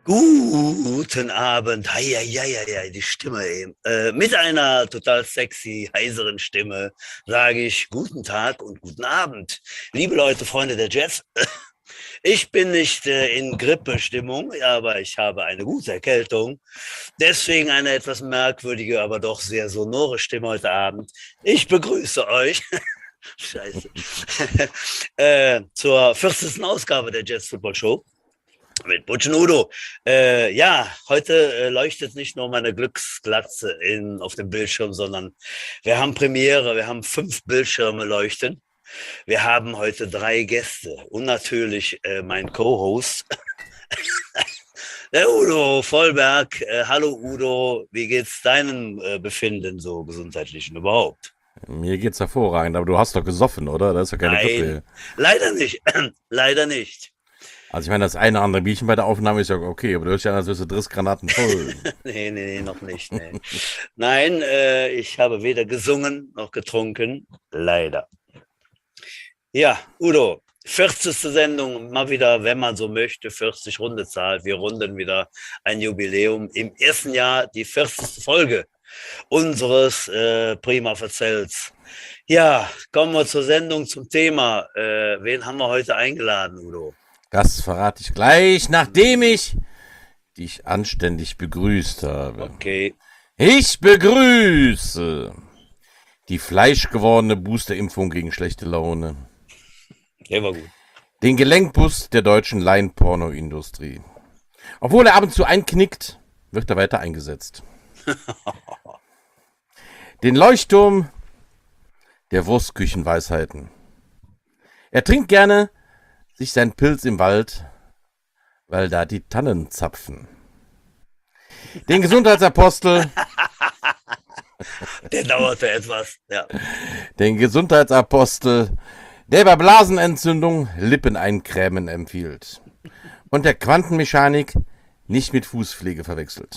Guten Abend. Hei, hei, hei, hei, hei, die Stimme eben. Mit einer total sexy, heiseren Stimme sage ich guten Tag und guten Abend. Liebe Leute, Freunde der Jazz, ich bin nicht in Grippestimmung, aber ich habe eine gute Erkältung. Deswegen eine etwas merkwürdige, aber doch sehr sonore Stimme heute Abend. Ich begrüße euch. Scheiße. Zur 40. Ausgabe der Jazz Football Show. Mit Butch und Udo. Ja, heute leuchtet nicht nur meine Glücksglatze auf dem Bildschirm, sondern wir haben Premiere, wir haben 5 Bildschirme leuchten. Wir haben heute 3 Gäste und natürlich mein Co-Host, der Udo Vollberg. Hallo Udo, wie geht's deinem Befinden so gesundheitlichen überhaupt? Mir geht's hervorragend, aber du hast doch gesoffen, oder? Das ist ja keine Nein, Grippe. leider nicht. Leider nicht. Also ich meine, das eine oder andere Bierchen bei der Aufnahme ist ja okay, aber du hörst ja an, als wärst du Granaten voll. Nee, noch nicht. Nee. Nein, ich habe weder gesungen noch getrunken. Leider. Ja, Udo, 40. Sendung, mal wieder, wenn man so möchte, 40 Rundezahl. Wir runden wieder ein Jubiläum. Im ersten Jahr die 40. Folge unseres Prima Verzells. Ja, kommen wir zur Sendung, zum Thema. Wen haben wir heute eingeladen, Udo? Das verrate ich gleich, nachdem ich dich anständig begrüßt habe. Okay. Ich begrüße die fleischgewordene Boosterimpfung gegen schlechte Laune. Der war gut. Den Gelenkbus der deutschen Laienpornoindustrie. Obwohl er ab und zu einknickt, wird er weiter eingesetzt. Den Leuchtturm der Wurstküchenweisheiten. Er trinkt gerne sich sein Pilz im Wald, weil da die Tannen zapfen. Den Gesundheitsapostel, Der dauerte etwas. Ja. den Gesundheitsapostel, der bei Blasenentzündung Lippeneincremen empfiehlt und der Quantenmechanik nicht mit Fußpflege verwechselt.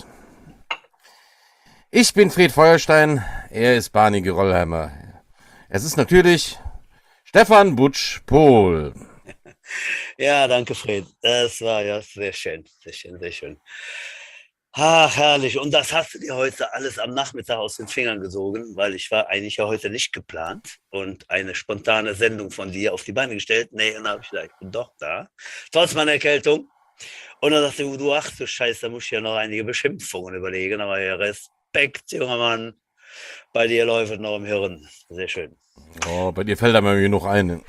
Ich bin Fred Feuerstein, er ist Barney Gerollheimer. Es ist natürlich Stefan Butsch-Pohl. Ja, danke, Fred. Das war ja sehr schön, sehr schön, sehr schön. Ach, herrlich. Und das hast du dir heute alles am Nachmittag aus den Fingern gesogen, weil ich war eigentlich ja heute nicht geplant und eine spontane Sendung von dir auf die Beine gestellt. Nee, dann habe ich gesagt, ich bin doch da, trotz meiner Erkältung. Und dann dachte ich, du, ach du Scheiße, da muss ich ja noch einige Beschimpfungen überlegen. Aber ja, Respekt, junger Mann, bei dir läuft es noch im Hirn. Sehr schön. Oh, bei dir fällt da mal genug ein.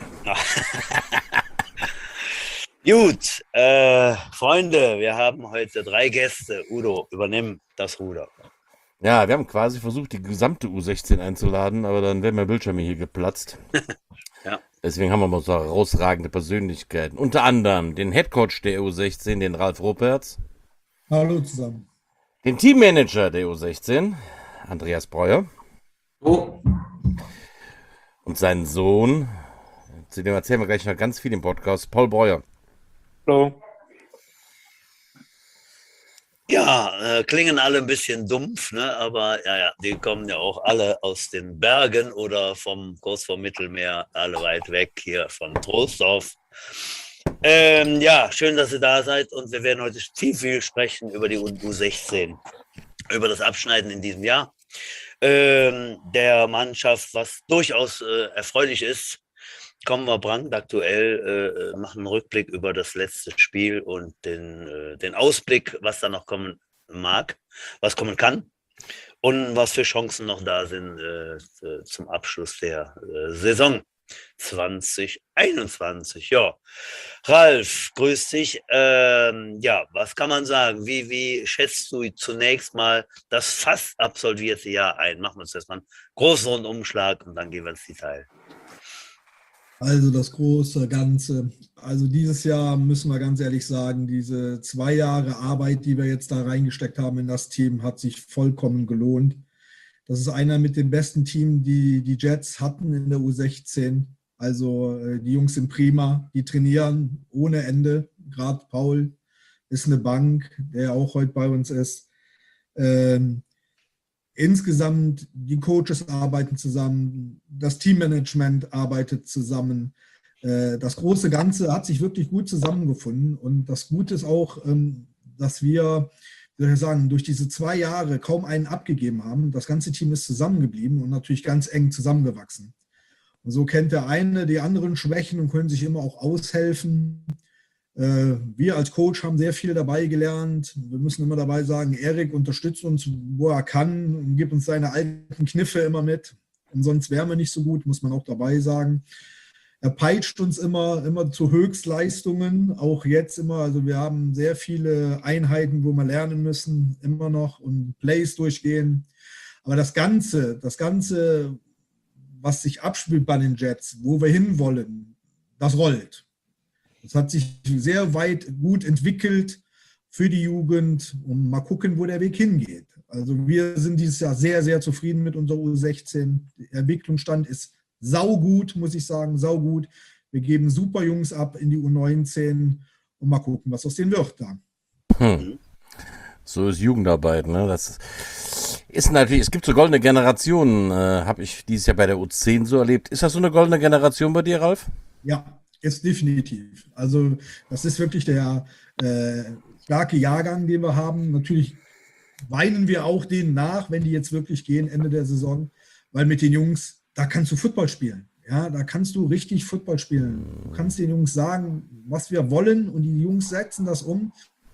Gut, Freunde, wir haben heute 3 Gäste. Udo, übernimm das Ruder. Ja, wir haben quasi versucht, die gesamte U16 einzuladen, aber dann wären meine Bildschirme hier geplatzt. Ja. Deswegen haben wir mal so herausragende Persönlichkeiten. Unter anderem den Headcoach der U16, den Ralf Rupertz. Hallo zusammen. Den Teammanager der U16, Andreas Breuer. Oh. Und seinen Sohn, zu dem erzählen wir gleich noch ganz viel im Podcast, Paul Breuer. Hallo. Ja, klingen alle ein bisschen dumpf, ne? Aber ja, die kommen ja auch alle aus den Bergen oder kurz vom Mittelmeer, alle weit weg hier von Troisdorf. Ja, schön, dass ihr da seid und wir werden heute viel sprechen über die U16, über das Abschneiden in diesem Jahr der Mannschaft, was durchaus erfreulich ist. Kommen wir brandaktuell, machen einen Rückblick über das letzte Spiel und den Ausblick, was da noch kommen mag, was kommen kann und was für Chancen noch da sind zum Abschluss der Saison 2021. Ja, Ralf, grüß dich. Ja, was kann man sagen? Wie schätzt du zunächst mal das fast absolvierte Jahr ein? Machen wir uns erstmal einen großen Rundumschlag und dann gehen wir ins Detail. Also das große Ganze. Also dieses Jahr müssen wir ganz ehrlich sagen, diese 2 Jahre Arbeit, die wir jetzt da reingesteckt haben in das Team, hat sich vollkommen gelohnt. Das ist einer mit den besten Teams, die die Jets hatten in der U16. Also die Jungs sind prima, die trainieren ohne Ende. Gerade Paul ist eine Bank, der auch heute bei uns ist. Insgesamt, die Coaches arbeiten zusammen, das Teammanagement arbeitet zusammen. Das große Ganze hat sich wirklich gut zusammengefunden. Und das Gute ist auch, dass wir, wie soll ich sagen, durch diese 2 Jahre kaum einen abgegeben haben. Das ganze Team ist zusammengeblieben und natürlich ganz eng zusammengewachsen. Und so kennt der eine die anderen Schwächen und können sich immer auch aushelfen. Wir als Coach haben sehr viel dabei gelernt. Wir müssen immer dabei sagen, Erik unterstützt uns, wo er kann und gibt uns seine alten Kniffe immer mit. Und sonst wären wir nicht so gut, muss man auch dabei sagen. Er peitscht uns immer zu Höchstleistungen, auch jetzt immer. Also wir haben sehr viele Einheiten, wo wir lernen müssen, immer noch und Plays durchgehen. Aber das Ganze, was sich abspielt bei den Jets, wo wir hinwollen, das rollt. Das hat sich sehr weit gut entwickelt für die Jugend und mal gucken, wo der Weg hingeht. Also wir sind dieses Jahr sehr, sehr zufrieden mit unserer U16. Der Entwicklungsstand ist saugut, muss ich sagen, saugut. Wir geben super Jungs ab in die U19 und mal gucken, was aus denen wird da. So ist Jugendarbeit, ne? Das ist natürlich, es gibt so goldene Generationen, habe ich dieses Jahr bei der U10 so erlebt. Ist das so eine goldene Generation bei dir, Ralf? Ja, ist definitiv. Also das ist wirklich der starke Jahrgang, den wir haben. Natürlich weinen wir auch denen nach, wenn die jetzt wirklich gehen, Ende der Saison, weil mit den Jungs, da kannst du Football spielen. Ja, da kannst du richtig Football spielen. Du kannst den Jungs sagen, was wir wollen und die Jungs setzen das um.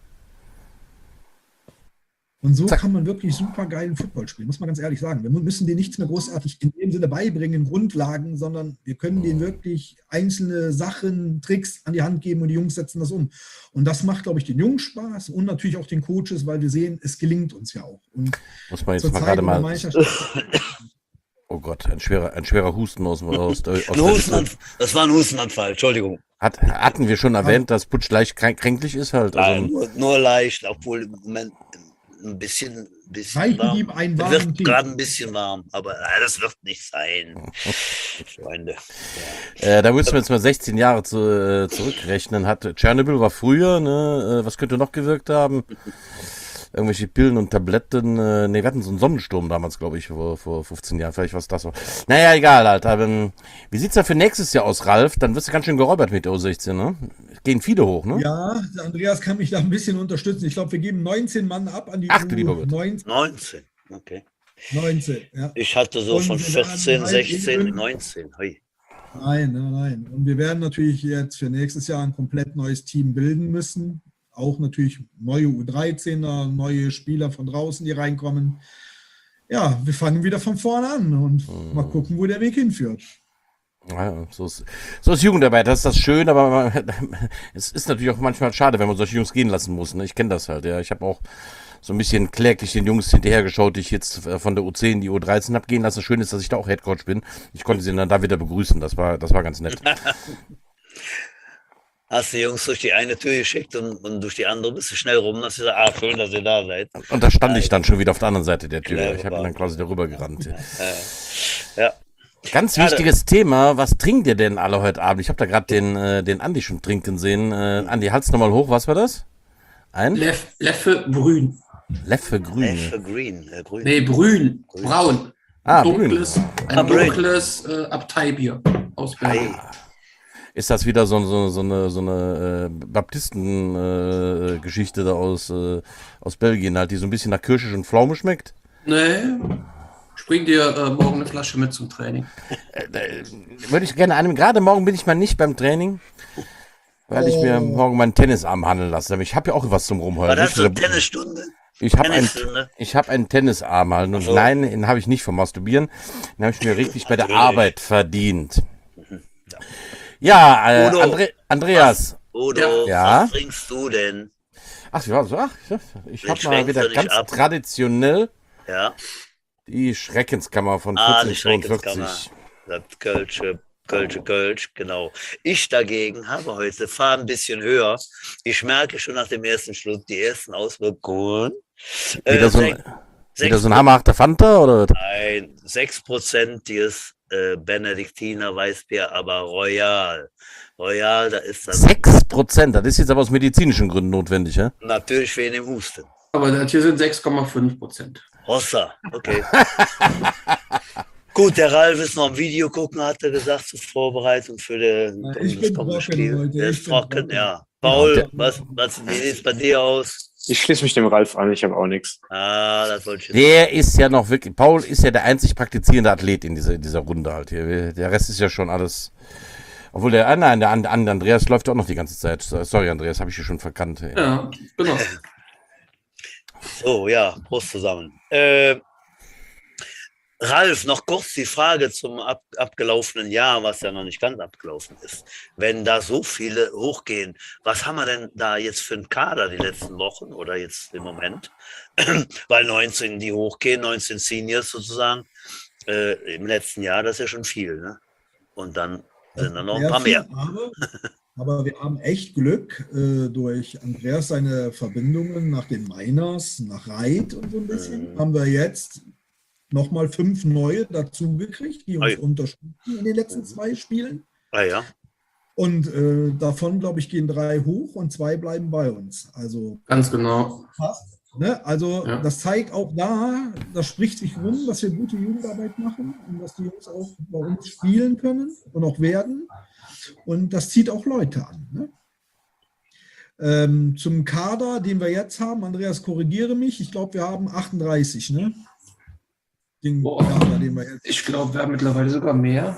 Und so kann man wirklich super geilen Football spielen, muss man ganz ehrlich sagen. Wir müssen denen nichts mehr großartig in dem Sinne beibringen, Grundlagen, sondern wir können denen wirklich einzelne Sachen, Tricks an die Hand geben und die Jungs setzen das um. Und das macht, glaube ich, den Jungs Spaß und natürlich auch den Coaches, weil wir sehen, es gelingt uns ja auch. Und muss man jetzt mal gerade mal... Oh Gott, ein schwerer Husten aus das war ein Hustenanfall, Entschuldigung. Hatten wir schon erwähnt, dass Butch leicht kränklich ist halt? Nein, nur leicht, obwohl im Moment ein bisschen warm. Ihm einen Es warmen wird Tee. gerade ein bisschen warm, aber das wird nicht sein, Freunde. Da müssen wir jetzt mal 16 Jahre zurückrechnen. Tschernobyl war früher, ne? Was könnte noch gewirkt haben? Irgendwelche Pillen und Tabletten. Wir hatten so einen Sonnensturm damals, glaube ich, vor 15 Jahren. Vielleicht was das war. Naja, egal, Alter. Wie sieht's da für nächstes Jahr aus, Ralf? Dann wirst du ganz schön geräubert mit der U16, ne? Gehen viele hoch, ne? Ja, der Andreas kann mich da ein bisschen unterstützen. Ich glaube, wir geben 19 Mann ab an die Ach, du lieber Gott. 19, okay. 19, ja. Ich hatte so Und von wir werden 14, halt 16, eben- 19. Hui. Nein. Und wir werden natürlich jetzt für nächstes Jahr ein komplett neues Team bilden müssen. Auch natürlich neue U13er, neue Spieler von draußen, die reinkommen. Ja, wir fangen wieder von vorne an und mal gucken, wo der Weg hinführt. Ja, so ist Jugendarbeit, das ist das schön, aber es ist natürlich auch manchmal schade, wenn man solche Jungs gehen lassen muss. Ne? Ich kenne das halt, ja. Ich habe auch so ein bisschen kläglich den Jungs hinterhergeschaut, die ich jetzt von der U10 die U13 habe gehen lassen. Schön ist, dass ich da auch Headcoach bin. Ich konnte sie dann da wieder begrüßen, das war ganz nett. Hast die Jungs durch die eine Tür geschickt und durch die andere bist du schnell rum, dass du sagst, schön, dass ihr da seid. Und da stand ich dann schon wieder auf der anderen Seite der Tür. Ja, Ich habe dann quasi darüber gerannt. Ja. Ganz wichtiges Thema, was trinkt ihr denn alle heute Abend? Ich habe da gerade den Andi schon trinken sehen. Andi, halt's nochmal hoch, was war das? Ein? Leffe Brün. Leffe Grün. Grün. Nee, Brün. Braun. Dunkles, Ein dunkles Abteibier aus Belgien. Ist das wieder so eine Baptisten-Geschichte da aus Belgien, halt, die so ein bisschen nach Kirsche und Pflaume schmeckt? Nee. Ich bring dir morgen eine Flasche mit zum Training. Würde ich gerne annehmen. Gerade morgen bin ich mal nicht beim Training, weil ich mir morgen meinen Tennisarm handeln lasse. Ich habe ja auch was zum Rumheulen. War das so eine Tennisstunde? Ich habe einen Tennisarm halt. Und nein, den habe ich nicht vom Masturbieren. Den habe ich mir richtig bei der Arbeit verdient. Ja, Andreas. Udo, ja? Was trinkst du denn? Ach, ja, so, ich habe mal wieder ganz traditionell die Schreckenskammer von 1442. Das Kölsch, genau. Ich dagegen fahre ein bisschen höher. Ich merke schon nach dem ersten Schluck die ersten Auswirkungen. Wieder so ein hammerhafter Fanta, oder? Nein, 6%iges Benediktiner Weißbier, aber Royal. Royal, da ist das. 6%, das ist jetzt aber aus medizinischen Gründen notwendig, ja? Natürlich wegen dem Husten. Aber das hier sind 6,5%. Hossa, okay. Gut, der Ralf ist noch ein Video gucken, hat er gesagt, zur Vorbereitung für Ich bin trocken heute. Der ist trocken, ja. Paul, wie sieht es bei dir aus? Ich schließe mich dem Ralf an, ich habe auch nichts. Das wollte ich jetzt. Der ist ja noch wirklich, Paul ist ja der einzig praktizierende Athlet in dieser Runde halt hier. Der Rest ist ja schon alles, obwohl der Andreas läuft auch noch die ganze Zeit. Sorry, Andreas, habe ich hier schon verkannt. Ja, genau. So, ja, Prost zusammen. Ralf, noch kurz die Frage zum abgelaufenen Jahr, was ja noch nicht ganz abgelaufen ist. Wenn da so viele hochgehen, was haben wir denn da jetzt für einen Kader die letzten Wochen oder jetzt im Moment? Weil 19, die hochgehen, 19 Seniors sozusagen, im letzten Jahr, das ist ja schon viel, ne? Und dann sind da noch ein paar mehr. Aber wir haben echt Glück durch Andreas seine Verbindungen nach den Miners, nach Reit und so ein bisschen, haben wir jetzt nochmal 5 neue dazugekriegt, die uns unterstützen in den letzten 2 Spielen. Ja. Und davon, glaube ich, gehen 3 hoch und 2 bleiben bei uns. Also Ganz genau. passt. Ne? Also Ja. das zeigt auch da, das spricht sich rum, dass wir gute Jugendarbeit machen und dass die Jungs auch bei uns spielen können und auch werden. Und das zieht auch Leute an. Ne? Zum Kader, den wir jetzt haben, Andreas, korrigiere mich, ich glaube, wir haben 38, ne? Den Kader, den wir jetzt Ich glaube, wir haben mittlerweile sogar mehr.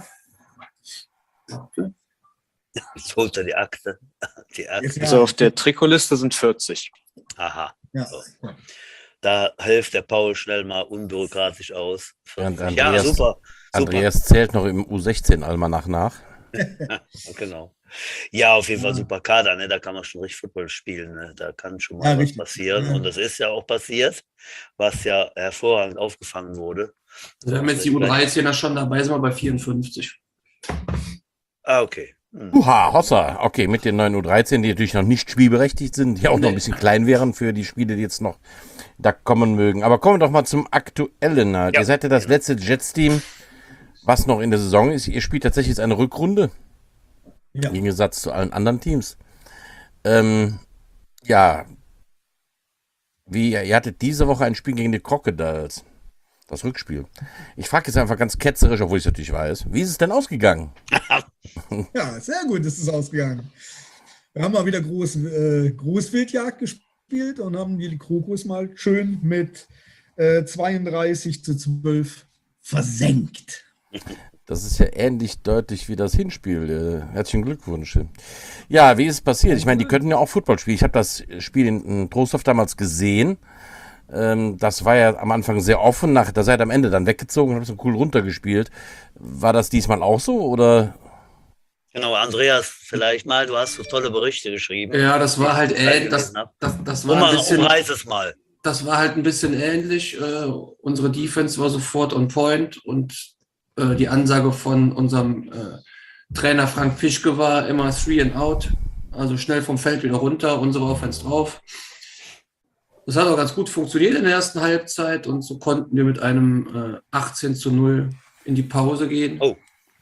Jetzt holt er die Akte. Die Akte. Also auf der Trikotliste sind 40. Aha. Ja. So. Da hilft der Paul schnell mal unbürokratisch aus. Und Ja, super. Andreas zählt noch im U16-Almanach nach. Ja, genau. Ja, auf jeden Fall super Kader, ne? Da kann man schon richtig Football spielen. Ne? Da kann schon mal was richtig. passieren. Ja. Und das ist ja auch passiert, was ja hervorragend aufgefangen wurde. Wir haben jetzt die U13er schon dabei, sind wir bei 54. Okay. Hossa. Okay, mit den neuen U13, die natürlich noch nicht spielberechtigt sind, die auch noch ein bisschen klein wären für die Spiele, die jetzt noch da kommen mögen. Aber kommen wir doch mal zum Aktuellen halt. Ja. Ihr seid ja das letzte Jets-Team, was noch in der Saison ist. Ihr spielt tatsächlich jetzt eine Rückrunde. Ja. Im Gegensatz zu allen anderen Teams. Ja. Ihr hattet diese Woche ein Spiel gegen die Crocodiles. Das Rückspiel. Ich frage jetzt einfach ganz ketzerisch, obwohl ich es natürlich weiß. Wie ist es denn ausgegangen? Ja, sehr gut ist es ausgegangen. Wir haben mal wieder Großwildjagd gespielt und haben die Krokus mal schön mit 32-12 versenkt. Das ist ja ähnlich deutlich wie das Hinspiel. Herzlichen Glückwunsch. Ja, wie ist es passiert? Ich meine, die könnten ja auch Football spielen. Ich habe das Spiel in Trostorf damals gesehen. Das war ja am Anfang sehr offen. Da seid ihr am Ende dann weggezogen und habt so cool runtergespielt. War das diesmal auch so, oder? Genau, Andreas, vielleicht mal, du hast so tolle Berichte geschrieben. Ja, das war halt ähnlich. Das war ein bisschen. Umreiß es mal. Das war halt ein bisschen ähnlich. Unsere Defense war sofort on point und die Ansage von unserem Trainer Frank Fischke war immer 3 and out, also schnell vom Feld wieder runter, unsere Offense drauf. Das hat auch ganz gut funktioniert in der ersten Halbzeit und so konnten wir mit einem 18-0 in die Pause gehen. Oh.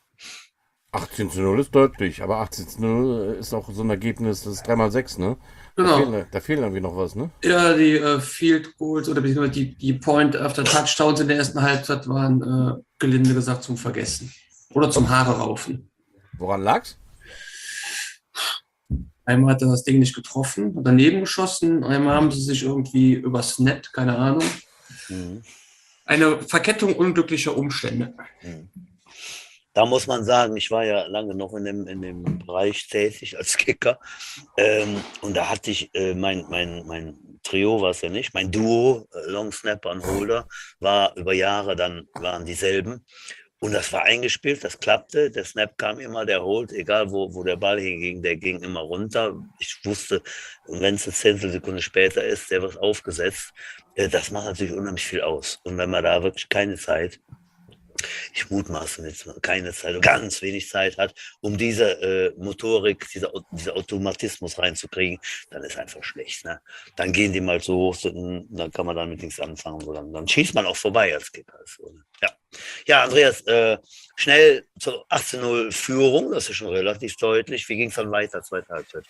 18-0 ist deutlich, aber 18-0 ist auch so ein Ergebnis, das ist 3x6, ne? Genau. Da fehlt irgendwie noch was, ne? Ja, die Field Goals oder beziehungsweise die Point after Touchdowns in der ersten Halbzeit waren gelinde gesagt zum Vergessen. Oder zum Haare raufen. Woran lag's? Einmal hat er das Ding nicht getroffen, hat daneben geschossen. Einmal haben sie sich irgendwie übers Net, keine Ahnung. Eine Verkettung unglücklicher Umstände. Da muss man sagen, ich war ja lange noch in dem Bereich tätig als Kicker. Und da hatte ich mein Trio, war es ja nicht, mein Duo, Long Snapper und Holder, war über Jahre, dann waren dieselben. Und das war eingespielt, das klappte, der Snap kam immer, der holt, egal wo der Ball hinging, der ging immer runter. Ich wusste, wenn es eine Zehntelsekunde später ist, der wird aufgesetzt. Das macht natürlich unheimlich viel aus. Und wenn man da wirklich keine Zeit, ich mutmaße jetzt keine Zeit, ganz wenig Zeit hat, um diese Motorik, dieser Automatismus reinzukriegen, dann ist einfach schlecht. Ne? Dann gehen die mal so hoch, dann kann man damit nichts anfangen. So, dann schießt man auch vorbei als Kicker. So, ne? Ja, Andreas, schnell zur 18-0 Führung, das ist schon relativ deutlich. Wie ging es dann weiter, zweite Halbzeit?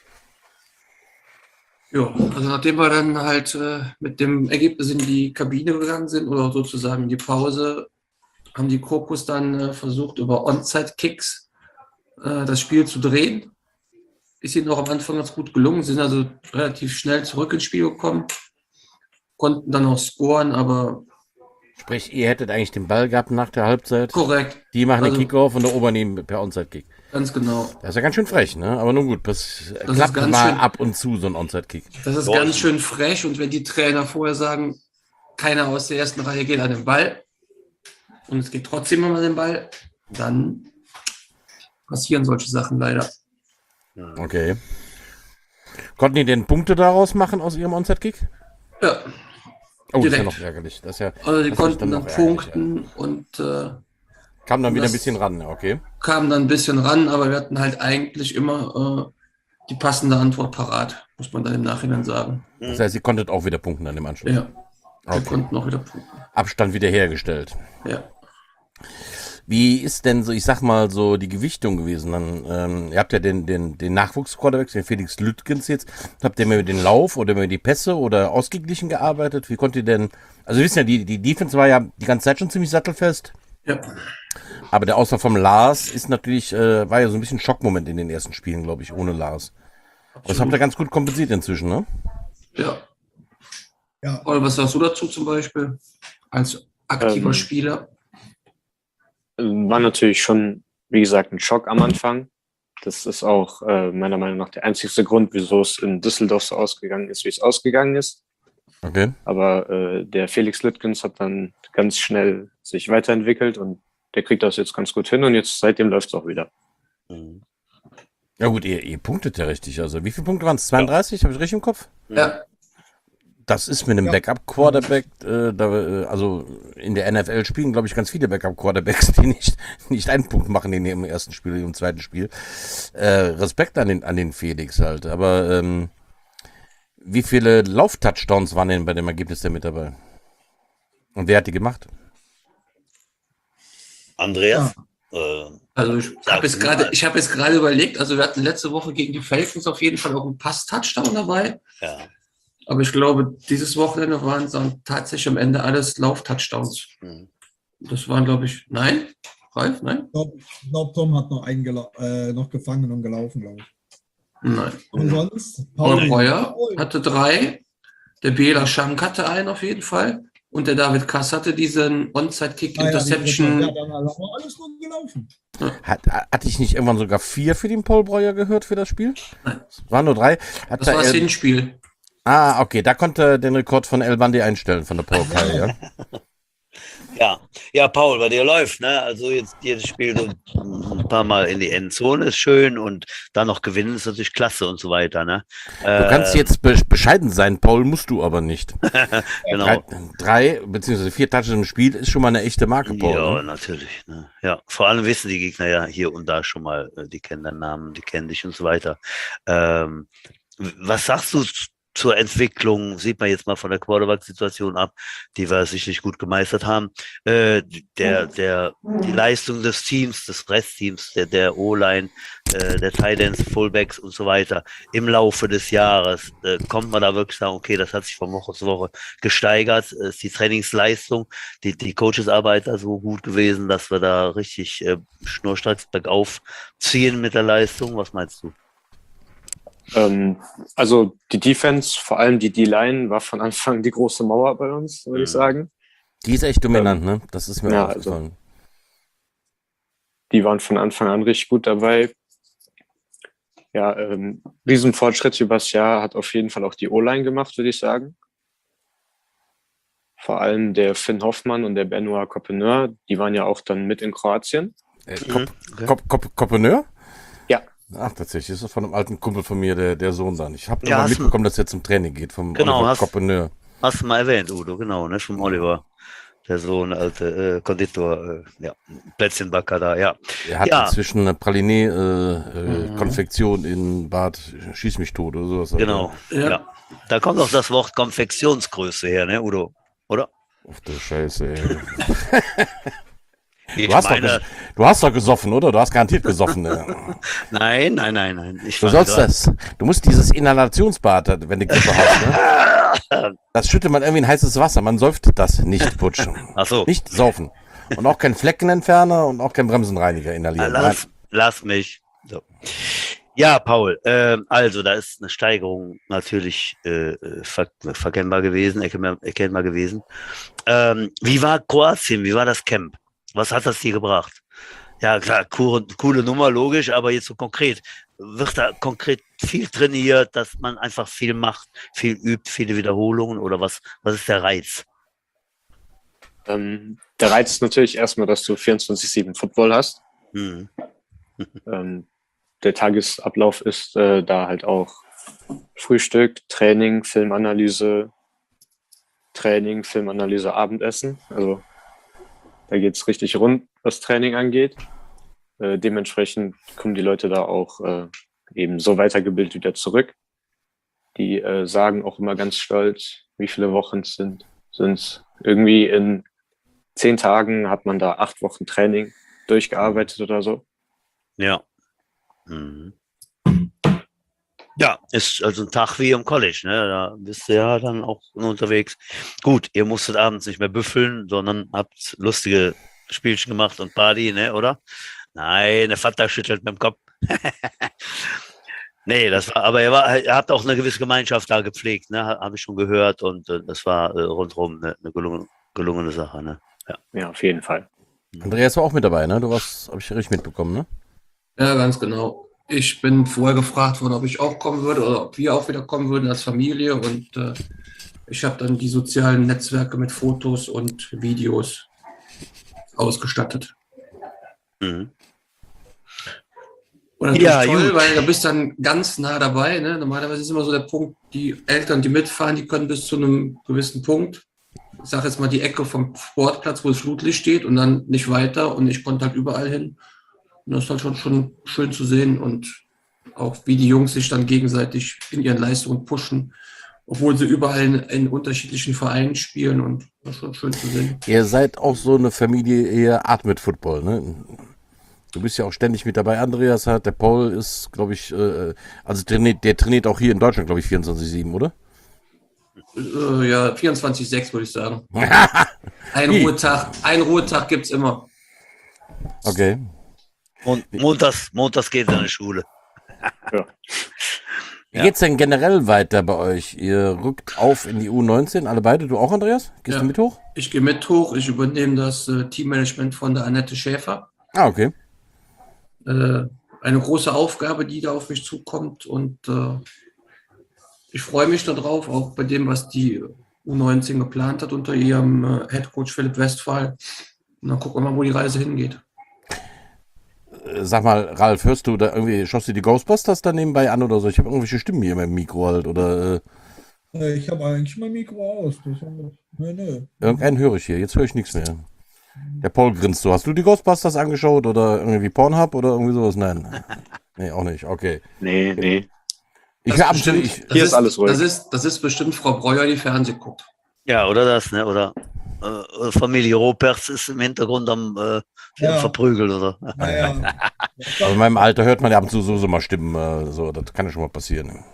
Ja, also nachdem wir dann halt mit dem Ergebnis in die Kabine gegangen sind oder sozusagen in die Pause, haben die Krokus dann versucht, über Onside-Kicks das Spiel zu drehen. Ist ihnen auch am Anfang ganz gut gelungen, sind also relativ schnell zurück ins Spiel gekommen. konnten dann auch scoren, aber Sprich, ihr hättet eigentlich den Ball gehabt nach der Halbzeit. korrekt, Die machen den Also- Kickoff und erobern ihn per Onside-Kick. ganz genau. Das ist ja ganz schön frech, ne? Aber nun gut, das ist klappt ganz mal schön- ab und zu, so ein Onside-Kick. Das ist Boah. ganz schön frech und wenn die Trainer vorher sagen, keiner aus der ersten Reihe geht an den Ball und es geht trotzdem immer an den Ball, dann passieren solche Sachen leider. Okay. Konnten die denn Punkte daraus machen aus ihrem Onside-Kick? Ja, Oh, das ist ja Direkt. noch ärgerlich. Das ist ja, also die das ist konnten noch dann ärgerlich, punkten und Ja. Kam dann wieder ein das- bisschen ran, okay. kamen dann ein bisschen ran, aber wir hatten halt eigentlich immer die passende Antwort parat, muss man dann im Nachhinein sagen. Das heißt, ihr konntet auch wieder punkten an dem Anschluss. Ja, wir Okay. konnten auch wieder punkten. Abstand wiederhergestellt. Ja. Wie ist denn so, ich sag mal, so die Gewichtung gewesen? Dann, ihr habt ja den Nachwuchs-Quarterback, den Felix Lüttgens jetzt. Habt ihr mehr mit den Lauf oder mit die Pässe oder ausgeglichen gearbeitet? Wie konnt ihr denn, also wir wissen ja, die Defense war ja die ganze Zeit schon ziemlich sattelfest. Ja, Aber der Ausfall vom Lars ist natürlich, war ja so ein bisschen Schockmoment in den ersten Spielen, glaube ich, ohne Lars. Das habt ihr ganz gut kompensiert inzwischen, ne? ja. Ja, Paul, was sagst du dazu zum Beispiel als aktiver Spieler? War natürlich schon, wie gesagt, ein Schock am Anfang. Das ist auch meiner Meinung nach der einzigste Grund, wieso es in Düsseldorf so ausgegangen ist, wie es ausgegangen ist. Okay. Aber der Felix Lüttgens hat dann ganz schnell sich weiterentwickelt und der kriegt das jetzt ganz gut hin und jetzt seitdem läuft es auch wieder. Mhm. Ja gut, ihr punktet ja richtig. Also wie viele Punkte waren es? 32? Habe ich richtig im Kopf? Ja, Das ist mit einem Ja. Backup-Quarterback, also in der NFL spielen, glaube ich, ganz viele Backup-Quarterbacks, die nicht einen Punkt machen in ihrem ersten Spiel, im zweiten Spiel. Respekt an den Felix halt. Aber wie viele Lauf-Touchdowns waren denn bei dem Ergebnis der mit dabei? Und wer hat die gemacht? Andreas? also ich Sag habe jetzt du mal. gerade überlegt, also wir hatten letzte Woche gegen die Falcons auf jeden Fall auch einen Pass-Touchdown dabei, Ja. aber ich glaube, dieses Wochenende waren es dann tatsächlich am Ende alles Lauf-Touchdowns. Mhm. Das waren, glaube ich, nein? Ralf, nein? ich glaube, Tom hat noch noch gefangen und gelaufen, glaube ich. Nein. Und sonst? Paul Paul Breuer hatte 3, der Bela Schank hatte einen auf jeden Fall und der David Kass hatte diesen Onside-Kick-Interception. Ja, dann haben wir alles nur gelaufen. Hatte ich nicht irgendwann sogar 4 für den Paul Breuer gehört für das Spiel? Nein. Es waren nur 3. Das war das Hinspiel. Okay, da konnte er den Rekord von El Bandi einstellen, von der Paul Kai, ja? Ja, Paul, bei dir läuft, ne? Also jetzt jedes Spiel so ein paar Mal in die Endzone ist schön und dann noch gewinnen ist natürlich klasse und so weiter, ne? Du kannst jetzt bescheiden sein, Paul, musst du aber nicht. Genau. 3 bzw. 4 Touches im Spiel ist schon mal eine echte Marke, Paul. Ja, Ne? natürlich. Ne? Ja, vor allem wissen die Gegner ja hier und da schon mal, die kennen deinen Namen, die kennen dich und so weiter. Was sagst du zur Entwicklung? Sieht man jetzt mal von der Quarterback-Situation ab, die wir sicherlich gut gemeistert haben. Die Leistung des Teams, des Restteams, der O-Line, der Tight Ends, Fullbacks und so weiter im Laufe des Jahres, kommt man da wirklich sagen, okay, das hat sich von Woche zu Woche gesteigert, ist die Trainingsleistung, die Coachesarbeit da so gut gewesen, dass wir da richtig schnurstracks bergauf ziehen mit der Leistung. Was meinst du? Also die Defense, vor allem die D-Line, war von Anfang die große Mauer bei uns, würde ich sagen. Die ist echt dominant, ne? Das ist mir Ja, auch aufgefallen. Die waren von Anfang an richtig gut dabei. Ja, Riesenfortschritt übers Jahr hat auf jeden Fall auch die O-Line gemacht, würde ich sagen. Vor allem der Finn Hoffmann und der Benoit Copeneur, die waren ja auch dann mit in Kroatien. Copeneur? Ja. Ach, tatsächlich, das ist von einem alten Kumpel von mir, der Sohn dann. Ich habe Ja, mal hast du- mitbekommen, dass er zum Training geht, vom Genau, Oliver hast- Copeneur. Hast du mal erwähnt, Udo, genau, ne? Vom Oliver. Der Sohn, alte Konditor, Plätzchenbacker da, ja. Er hat Ja. inzwischen eine Praliné-Konfektion in Bad Schieß mich tot oder sowas. Genau. Ja. Ja. Da kommt auch das Wort Konfektionsgröße her, ne, Udo? Oder? Ach du Scheiße, ey. Ich Du hast, meine, du hast doch gesoffen, oder? Du hast garantiert gesoffen. Ey. nein. Ich Du meine sollst gerade- das. Du musst dieses Inhalationsbad, wenn du Grippe hast, ne? Das schüttet man irgendwie in heißes Wasser. Man säuft das nicht, Butsch. Ach so. Nicht saufen. Und auch kein Fleckenentferner und auch kein Bremsenreiniger inhalieren. Lass mich. So. Ja, Paul, also da ist eine Steigerung natürlich erkennbar gewesen. Wie war Kroatien? Wie war das Camp? Was hat das dir gebracht? Ja, klar, coole Nummer, logisch, aber jetzt so konkret. Wird da konkret viel trainiert, dass man einfach viel macht, viel übt, viele Wiederholungen oder was ist der Reiz? Der Reiz ist natürlich erstmal, dass du 24/7 Football hast. Hm. Der Tagesablauf ist da halt auch Frühstück, Training, Filmanalyse, Abendessen. Also da geht es richtig rund, was Training angeht. Dementsprechend kommen die Leute da auch eben so weitergebildet wieder zurück. Die sagen auch immer ganz stolz, wie viele Wochen es sind. Sind's irgendwie in 10 Tagen hat man da 8 Wochen Training durchgearbeitet oder so. Ja. Mhm. Ja, ist also ein Tag wie im College, ne? Da bist du ja dann auch unterwegs. Gut, ihr musstet abends nicht mehr büffeln, sondern habt lustige Spielchen gemacht und Party, ne, oder? Nein, der Vater schüttelt mit dem Kopf. Nee, aber er hat auch eine gewisse Gemeinschaft da gepflegt, ne? Habe ich schon gehört und das war rundherum eine gelungene Sache, ne? Ja, auf jeden Fall. Andreas war auch mit dabei, ne? Du warst, habe ich richtig mitbekommen, ne? Ja, ganz genau. Ich bin vorher gefragt worden, ob ich auch kommen würde oder ob wir auch wieder kommen würden als Familie. Und ich habe dann die sozialen Netzwerke mit Fotos und Videos ausgestattet. Mhm. Und natürlich Ja, toll, gut. weil du bist dann ganz nah dabei. Ne? Normalerweise ist immer so der Punkt, die Eltern, die mitfahren, die können bis zu einem gewissen Punkt. Ich sage jetzt mal die Ecke vom Sportplatz, wo das Flutlicht steht und dann nicht weiter. Und ich konnte halt überall hin. Und das ist halt schon schön zu sehen und auch wie die Jungs sich dann gegenseitig in ihren Leistungen pushen, obwohl sie überall in unterschiedlichen Vereinen spielen und das ist schon schön zu sehen. Ihr seid auch so eine Familie, ihr atmet Football, ne? Du bist ja auch ständig mit dabei. Andreas der Paul ist, glaube ich, also der trainiert auch hier in Deutschland, glaube ich, 24/7, oder? Ja, 24/6 würde ich sagen. Ein Ruhetag gibt es immer. Okay. Und montags geht er in die Schule. Ja. Wie geht's denn generell weiter bei euch? Ihr rückt auf in die U19, alle beide. Du auch, Andreas? Gehst du mit hoch? Ich gehe mit hoch. Ich übernehme das Teammanagement von der Annette Schäfer. Ah, okay. Eine große Aufgabe, die da auf mich zukommt und ich freue mich darauf, auch bei dem, was die U19 geplant hat unter ihrem Headcoach Philipp Westphal. Und dann gucken wir mal, wo die Reise hingeht. Sag mal, Ralf, hörst du da irgendwie, schaust du die Ghostbusters da nebenbei an oder so? Ich habe irgendwelche Stimmen hier im Mikro halt oder Ich habe eigentlich mein Mikro aus. Nö. irgendeinen höre ich hier. Jetzt höre ich nichts mehr. Der Paul grinst so. Hast du die Ghostbusters angeschaut oder irgendwie Pornhub oder irgendwie sowas? Nein. Nee, auch nicht. Okay. Nee. Ich höre ab und zu, Hier ist alles ruhig. Das ist bestimmt Frau Breuer, die Fernsehen guckt. Ja, oder das, ne? Oder Familie Roperts ist im Hintergrund am verprügelt, oder? Naja. also in meinem Alter hört man ja ab und zu so mal Stimmen. So, das kann ja schon mal passieren.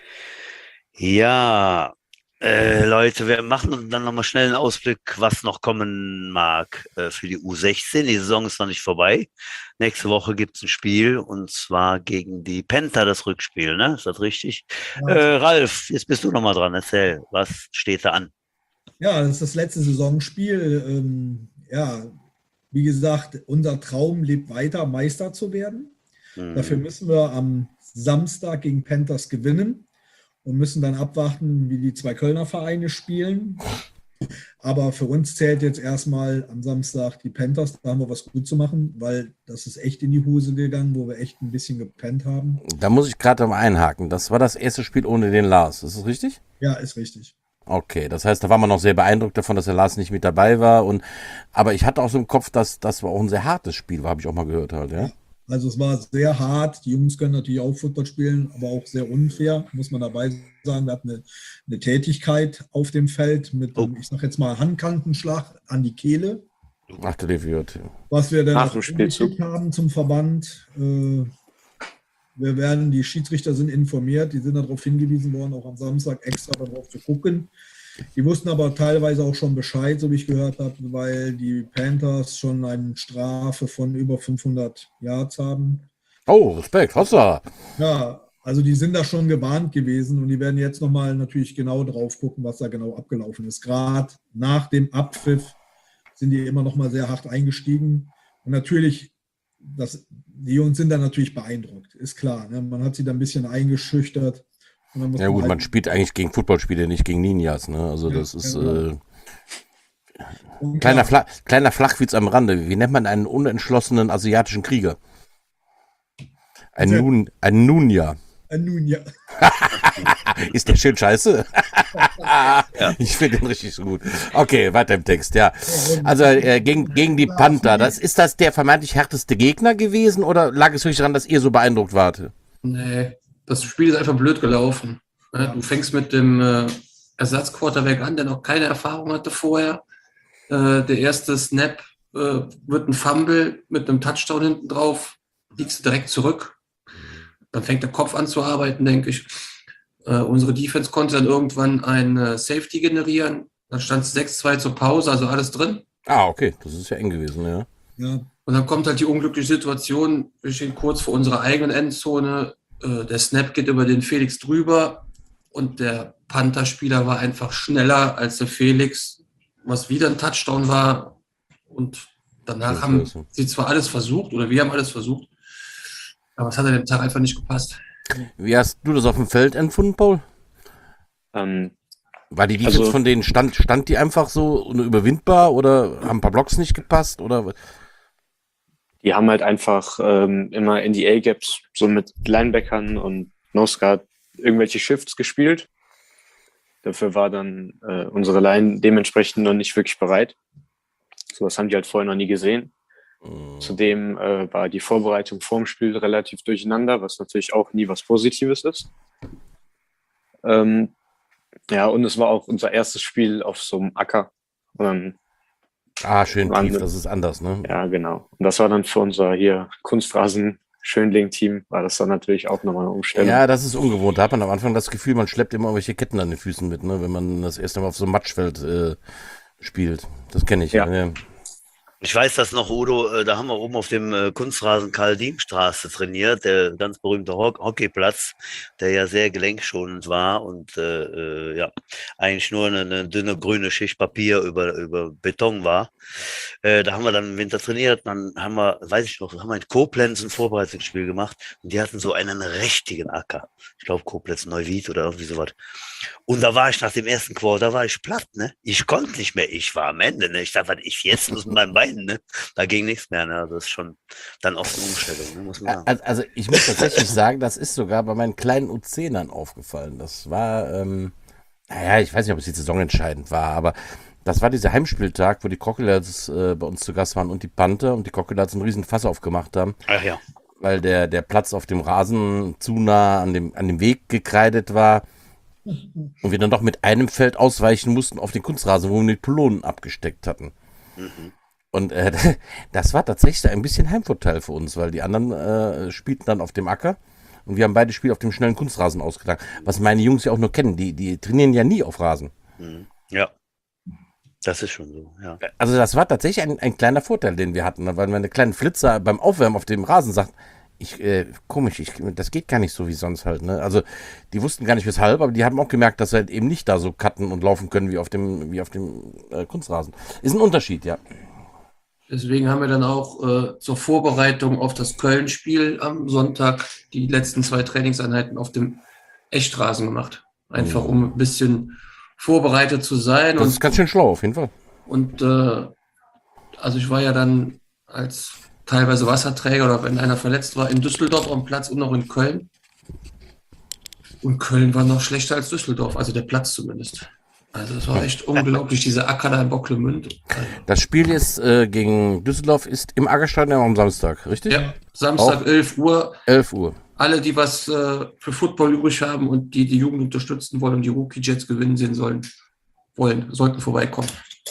Ja, Leute, wir machen dann nochmal schnell einen Ausblick, was noch kommen mag für die U16. Die Saison ist noch nicht vorbei. Nächste Woche gibt es ein Spiel und zwar gegen die Panther, das Rückspiel, ne? Ist das richtig? Ja. Ralf, jetzt bist du nochmal dran. Erzähl, was steht da an? Ja, das ist das letzte Saisonspiel. Wie gesagt, unser Traum lebt weiter, Meister zu werden. Dafür müssen wir am Samstag gegen Panthers gewinnen und müssen dann abwarten, wie die 2 Kölner Vereine spielen. Aber für uns zählt jetzt erstmal am Samstag die Panthers. Da haben wir was gut zu machen, weil das ist echt in die Hose gegangen, wo wir echt ein bisschen gepennt haben. Da muss ich gerade mal einhaken. Das war das erste Spiel ohne den Lars. Ist das richtig? Ja, ist richtig. Okay, das heißt, da war man noch sehr beeindruckt davon, dass der Lars nicht mit dabei war. Aber ich hatte auch so im Kopf, dass das war auch ein sehr hartes Spiel war, habe ich auch mal gehört halt, ja. Also es war sehr hart. Die Jungs können natürlich auch Football spielen, aber auch sehr unfair, muss man dabei sagen. Wir hatten eine Tätigkeit auf dem Feld mit, ich sag jetzt mal, Handkantenschlag an die Kehle. Ach, der wird. Was wir dann Nach auch dem Spielzug geschickt haben zum Verband. Die Schiedsrichter sind informiert, die sind darauf hingewiesen worden, auch am Samstag extra darauf zu gucken. Die wussten aber teilweise auch schon Bescheid, so wie ich gehört habe, weil die Panthers schon eine Strafe von über 500 Yards haben. Oh, Respekt, Hossa. Ja, also die sind da schon gewarnt gewesen und die werden jetzt nochmal natürlich genau drauf gucken, was da genau abgelaufen ist. Gerade nach dem Abpfiff sind die immer nochmal sehr hart eingestiegen. Und natürlich, die Jungs sind da natürlich beeindruckt, ist klar. Ne? Man hat sie da ein bisschen eingeschüchtert. Und dann muss Ja gut, halt, man spielt eigentlich gegen Footballspieler, nicht gegen Ninjas, ne? Also das ist genau. Und kleiner, klar, kleiner Flachwitz am Rande. Wie nennt man einen unentschlossenen asiatischen Krieger? Ein Nunja. nun ja. Ist der schön scheiße? Ja. Ich finde den richtig so gut. Okay, weiter im Text, ja. Also gegen die Panther, ist das der vermeintlich härteste Gegner gewesen oder lag es wirklich daran, dass ihr so beeindruckt wart? Nee, das Spiel ist einfach blöd gelaufen. Ne? Du fängst mit dem Ersatzquarterback an, der noch keine Erfahrung hatte vorher. Der erste Snap wird ein Fumble mit einem Touchdown hinten drauf, liegst du direkt zurück. Dann fängt der Kopf an zu arbeiten, denke ich. Unsere Defense konnte dann irgendwann ein Safety generieren. Dann stand es 6-2 zur Pause, also alles drin. Ah, okay, das ist ja eng gewesen, ja. Ja, Und dann kommt halt die unglückliche Situation, wir stehen kurz vor unserer eigenen Endzone. Der Snap geht über den Felix drüber und der Panther-Spieler war einfach schneller als der Felix, was wieder ein Touchdown war. Und danach haben sie zwar alles versucht, oder wir haben alles versucht, aber es hat an dem Tag einfach nicht gepasst. Wie hast du das auf dem Feld empfunden, Paul? War die Defense von denen, stand die einfach so überwindbar oder haben ein paar Blocks nicht gepasst? Oder? Die haben halt einfach immer in die A-Gaps so mit Linebackern und Nose-Guard irgendwelche Shifts gespielt. Dafür war dann unsere Line dementsprechend noch nicht wirklich bereit. Sowas haben die halt vorher noch nie gesehen. Zudem war die Vorbereitung vorm Spiel relativ durcheinander, was natürlich auch nie was Positives ist. Ja, und es war auch unser erstes Spiel auf so einem Acker. Und dann schön tief, das ist anders, ne? Ja, genau. Und das war dann für unser hier Kunstrasen-Schönling-Team, war das dann natürlich auch nochmal eine Umstellung. Ja, das ist ungewohnt. Da hat man am Anfang das Gefühl, man schleppt immer irgendwelche Ketten an den Füßen mit, ne? Wenn man das erste Mal auf so einem Matschfeld spielt. Das kenne ich. Ja. Ja. Ich weiß das noch, Udo, da haben wir oben auf dem Kunstrasen Karl-Diem-Straße trainiert, der ganz berühmte Hockeyplatz, der ja sehr gelenkschonend war und ja, eigentlich nur eine dünne grüne Schicht Papier über Beton war. Da haben wir dann im Winter trainiert, dann haben wir, weiß ich noch, haben wir in Koblenz ein Vorbereitungsspiel gemacht und die hatten so einen richtigen Acker. Ich glaube Koblenz Neuwied oder irgendwie sowas. Und da war ich nach dem ersten Quarter, war ich platt, ne? Ich konnte nicht mehr, ich war am Ende, ne? Ich dachte, was ich jetzt muss mit meinem Bein, ne? Da ging nichts mehr, ne? Das ist schon dann oft eine Umstellung, ne? Muss man sagen. Also ich muss tatsächlich sagen, das ist sogar bei meinen kleinen U10ern aufgefallen. Das war, naja, ich weiß nicht, ob es die Saison entscheidend war, aber das war dieser Heimspieltag, wo die Crocodiles bei uns zu Gast waren und die Panther und die Crocodiles einen riesen Fass aufgemacht haben. Ach ja. Weil der Platz auf dem Rasen zu nah an dem Weg gekreidet war. Und wir dann doch mit einem Feld ausweichen mussten auf den Kunstrasen, wo wir die Pylonen abgesteckt hatten. Mhm. Und das war tatsächlich ein bisschen Heimvorteil für uns, weil die anderen spielten dann auf dem Acker und wir haben beide Spiele auf dem schnellen Kunstrasen ausgetragen. Was meine Jungs ja auch nur kennen, die trainieren ja nie auf Rasen. Mhm. Ja, das ist schon so, ja. Also das war tatsächlich ein kleiner Vorteil, den wir hatten, weil meine kleinen Flitzer beim Aufwärmen auf dem Rasen sagt, komisch, das geht gar nicht so wie sonst halt, ne? Also die wussten gar nicht weshalb, aber die haben auch gemerkt, dass sie halt eben nicht da so cutten und laufen können wie auf dem Kunstrasen. Ist ein Unterschied, ja. Deswegen haben wir dann auch zur Vorbereitung auf das Köln-Spiel am Sonntag die letzten 2 Trainingseinheiten auf dem Echtrasen gemacht. Einfach um ein bisschen vorbereitet zu sein. Das ist ganz schön schlau, auf jeden Fall. Und also ich war ja dann als teilweise Wasserträger oder wenn einer verletzt war, in Düsseldorf am Platz und noch in Köln. Und Köln war noch schlechter als Düsseldorf, also der Platz zumindest. Also es war echt unglaublich, diese Acker da in Bocklemünd. Das Spiel jetzt gegen Düsseldorf ist im Aggerstadion am Samstag, richtig? Ja, Samstag Auch 11 Uhr. 11 Uhr. Alle, die was für Football übrig haben und die Jugend unterstützen wollen und die Rookie Jets gewinnen sehen sollten vorbeikommen.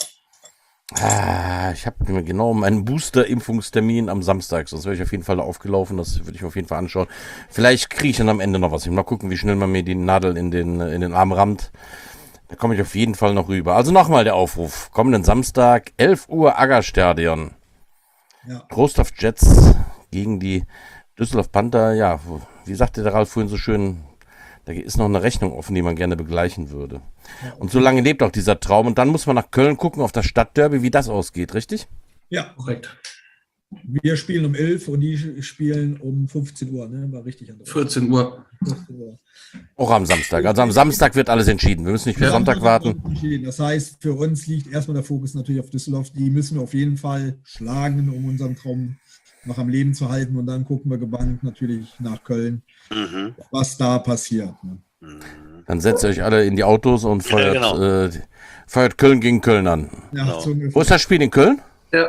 Ich habe mir genau meinen Booster-Impfungstermin am Samstag, sonst wäre ich auf jeden Fall aufgelaufen, das würde ich mir auf jeden Fall anschauen. Vielleicht kriege ich dann am Ende noch was hin. Mal gucken, wie schnell man mir die Nadel in den Arm rammt. Da komme ich auf jeden Fall noch rüber. Also nochmal der Aufruf. Kommenden Samstag, 11 Uhr, Aggerstadion. Ja. Trostorf Jets gegen die Düsseldorf Panther, ja, wie sagte der Ralf vorhin so schön, da ist noch eine Rechnung offen, die man gerne begleichen würde. Und so lange lebt auch dieser Traum. Und dann muss man nach Köln gucken, auf das Stadtderby, wie das ausgeht, richtig? Ja, Korrekt. wir spielen um 11 und die spielen um 15 Uhr, ne? War richtig. 14 Uhr. 15 Uhr. Auch am Samstag. Also am Samstag wird alles entschieden. Wir müssen nicht bis Sonntag warten. Das heißt, für uns liegt erstmal der Fokus natürlich auf Düsseldorf. Die müssen wir auf jeden Fall schlagen, um unseren Traum noch am Leben zu halten. Und dann gucken wir gebannt natürlich nach Köln, was da passiert. Ne? Dann setzt ihr euch alle in die Autos und feuert, feuert Köln gegen Köln an. Ja, so Wo ist das Spiel, in Köln? Ja.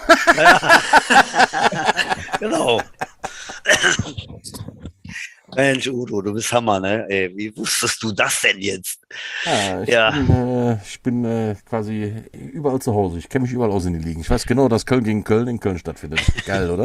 Genau. Mensch, Udo, du bist Hammer, ne? Ey, wie wusstest du das denn jetzt? Ich bin quasi überall zu Hause. Ich kenne mich überall aus in die Ligen. Ich weiß genau, dass Köln gegen Köln in Köln stattfindet. Geil, oder?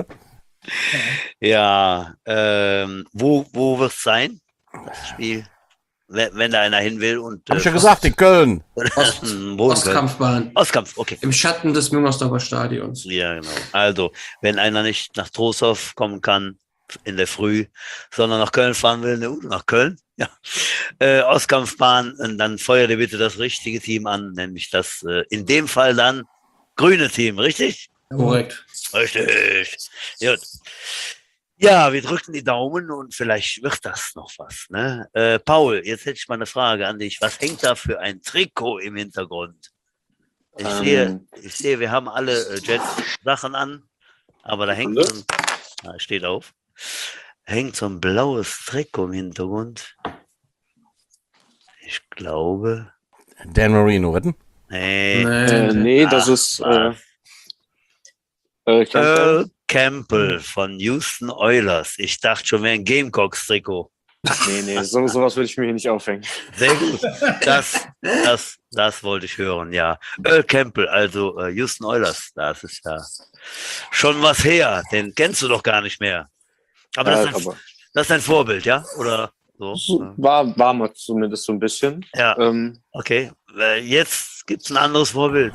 Ja, wo wird es sein? Das Spiel? Wenn da einer hin will und. Hab ich ja gesagt, in Köln. Ostkampfbahn. Ostkampf, okay. Im Schatten des Müngersdorfer Stadions. Ja, genau. Also, wenn einer nicht nach Trostorf kommen kann in der Früh, sondern nach Köln fahren will, nach Köln, ja. Ostkampfbahn, und dann feuert ihr bitte das richtige Team an, nämlich das in dem Fall dann grüne Team, richtig? Korrekt. Richtig. Gut. Ja, wir drücken die Daumen und vielleicht wird das noch was. Ne? Paul, jetzt hätte ich mal eine Frage an dich. Was hängt da für ein Trikot im Hintergrund? Ich sehe, wir haben alle Jets-Sachen an, aber da hängt steht auf, hängt so ein blaues Trikot im Hintergrund. Ich glaube. Dan Marino, wetten? Nee, das ist Campbell von Houston Oilers. Ich dachte schon, wäre ein Gamecocks-Trikot. Nee, sowas würde ich mir hier nicht aufhängen. Sehr gut. Das wollte ich hören, ja. Earl Campbell, also Houston Oilers, das ist ja schon was her. Den kennst du doch gar nicht mehr. Aber das ist ein Vorbild, ja? Oder so? War mal zumindest so ein bisschen. Ja, okay. Jetzt gibt es ein anderes Vorbild.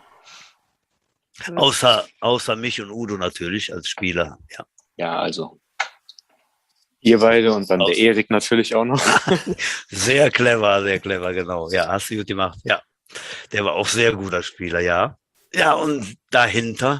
Außer mich und Udo natürlich als Spieler. Ja, ja, also ihr beide und dann der Erik natürlich auch noch. sehr clever, genau. Ja, hast du gut gemacht. Ja, der war auch sehr guter Spieler, ja. Ja, und dahinter.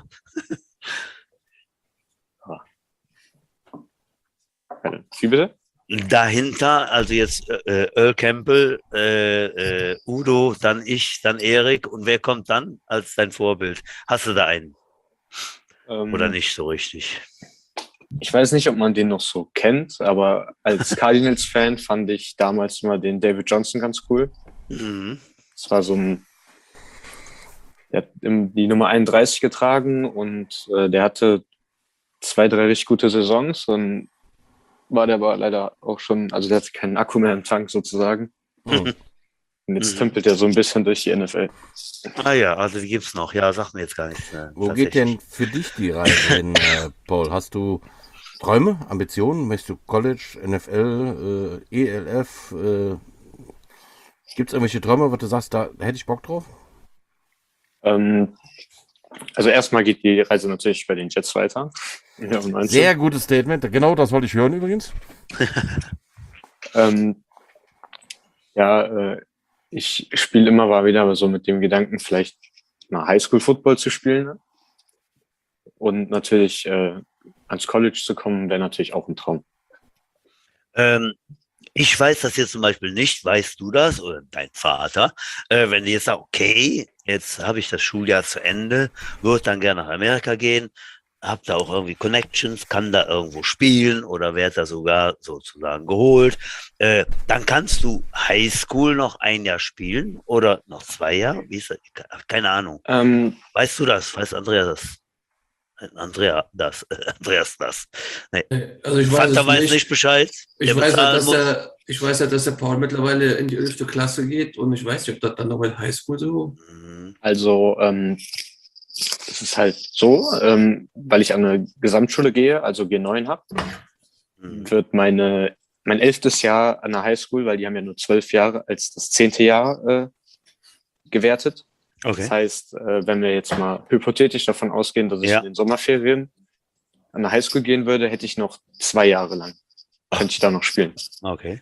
Wie bitte? Dahinter, also jetzt Earl Campbell, Udo, dann ich, dann Erik. Und wer kommt dann als dein Vorbild? Hast du da einen? Oder nicht so richtig? Ich weiß nicht, ob man den noch so kennt, aber als Cardinals-Fan fand ich damals mal den David Johnson ganz cool. Das war so ein, der hat die Nummer 31 getragen und der hatte 2, 3 richtig gute Saisons und war der aber leider auch schon, also der hatte keinen Akku mehr im Tank sozusagen. Und jetzt tümpelt er so ein bisschen durch die NFL. Ah ja, also die gibt's noch. Ja, sag mir jetzt gar nichts. Wo geht denn für dich die Reise hin, Paul? Hast du Träume, Ambitionen? Möchtest du College, NFL, ELF? Gibt es irgendwelche Träume, wo du sagst, da hätte ich Bock drauf? Also erstmal geht die Reise natürlich bei den Jets weiter. Sehr gutes Statement. Genau das wollte ich hören übrigens. Ich spiele immer mal wieder so mit dem Gedanken, vielleicht mal Highschool-Football zu spielen. Ne? Und natürlich ans College zu kommen, wäre natürlich auch ein Traum. Ich weiß das jetzt zum Beispiel nicht. Weißt du das oder dein Vater? Wenn die jetzt sagen, okay, jetzt habe ich das Schuljahr zu Ende, würde dann gerne nach Amerika gehen, habe da auch irgendwie Connections, kann da irgendwo spielen oder werde da sogar sozusagen geholt. Dann kannst du Highschool noch ein Jahr spielen oder noch 2 Jahre? Wie ist das? Keine Ahnung. Weißt du das? Weiß Andreas das? Andreas das? Nee. Also ich weiß Vater weiß nicht Bescheid. Ich weiß ja, dass der Paul mittlerweile in die 11. Klasse geht und ich weiß nicht, ob das dann noch in Highschool so. Also es ist halt so, weil ich an eine Gesamtschule gehe, also G9 habe, wird mein 11. Jahr an der Highschool, weil die haben ja nur 12 Jahre, als das 10. Jahr gewertet. Okay. Das heißt, wenn wir jetzt mal hypothetisch davon ausgehen, dass ich in den Sommerferien an der Highschool gehen würde, hätte ich noch 2 Jahre lang. Könnte ich da noch spielen. Okay.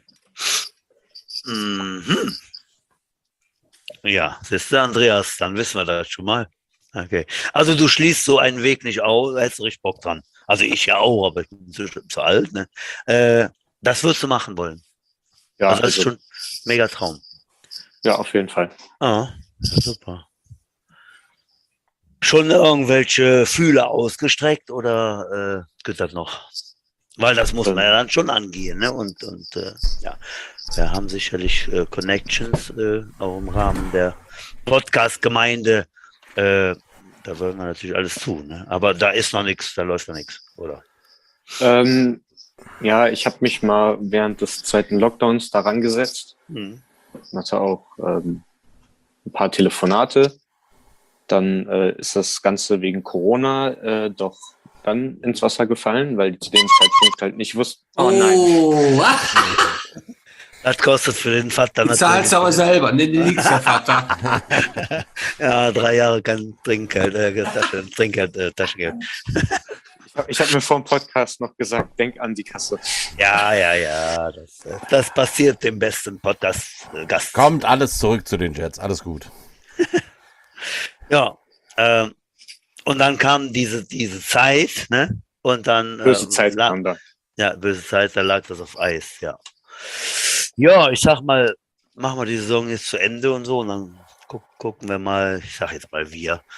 Mhm. Ja, siehst du, Andreas, dann wissen wir das schon mal. Okay. Also du schließt so einen Weg nicht aus, hättest du richtig Bock dran. Also ich ja auch, aber ich bin zu alt. Ne? Das würdest du machen wollen. Ja, also das ist schon mega Traum. Ja, auf jeden Fall. Ah, ja, super. Schon irgendwelche Fühler ausgestreckt oder geht das noch? Weil das muss man ja dann schon angehen. Ne? Und ja, wir haben sicherlich Connections auch im Rahmen der Podcast-Gemeinde. Da wollen wir natürlich alles tun. Ne? Aber da ist noch nichts, da läuft noch nichts, oder? Ja, ich habe mich mal während des zweiten Lockdowns daran gesetzt. Hatte auch ein paar Telefonate. Dann ist das Ganze wegen Corona doch dann ins Wasser gefallen, weil die zu dem Zeitpunkt halt nicht wussten. Oh nein. Was? Das kostet für den Vater natürlich. Zahlst aber selber, ne, liegst der Vater. Ja, 3 Jahre kein Trinkgeld, Taschengeld. Ich hab mir vor dem Podcast noch gesagt, denk an die Kasse. Ja, das passiert dem besten Podcast-Gast. Kommt alles zurück zu den Jets, alles gut. Ja, und dann kam diese Zeit, ne? Und dann böse Zeit kam da. Ja, böse Zeit, da lag das auf Eis, ja. Ja, ich sag mal, machen wir die Saison jetzt zu Ende und so und dann gucken wir mal, ich sag jetzt mal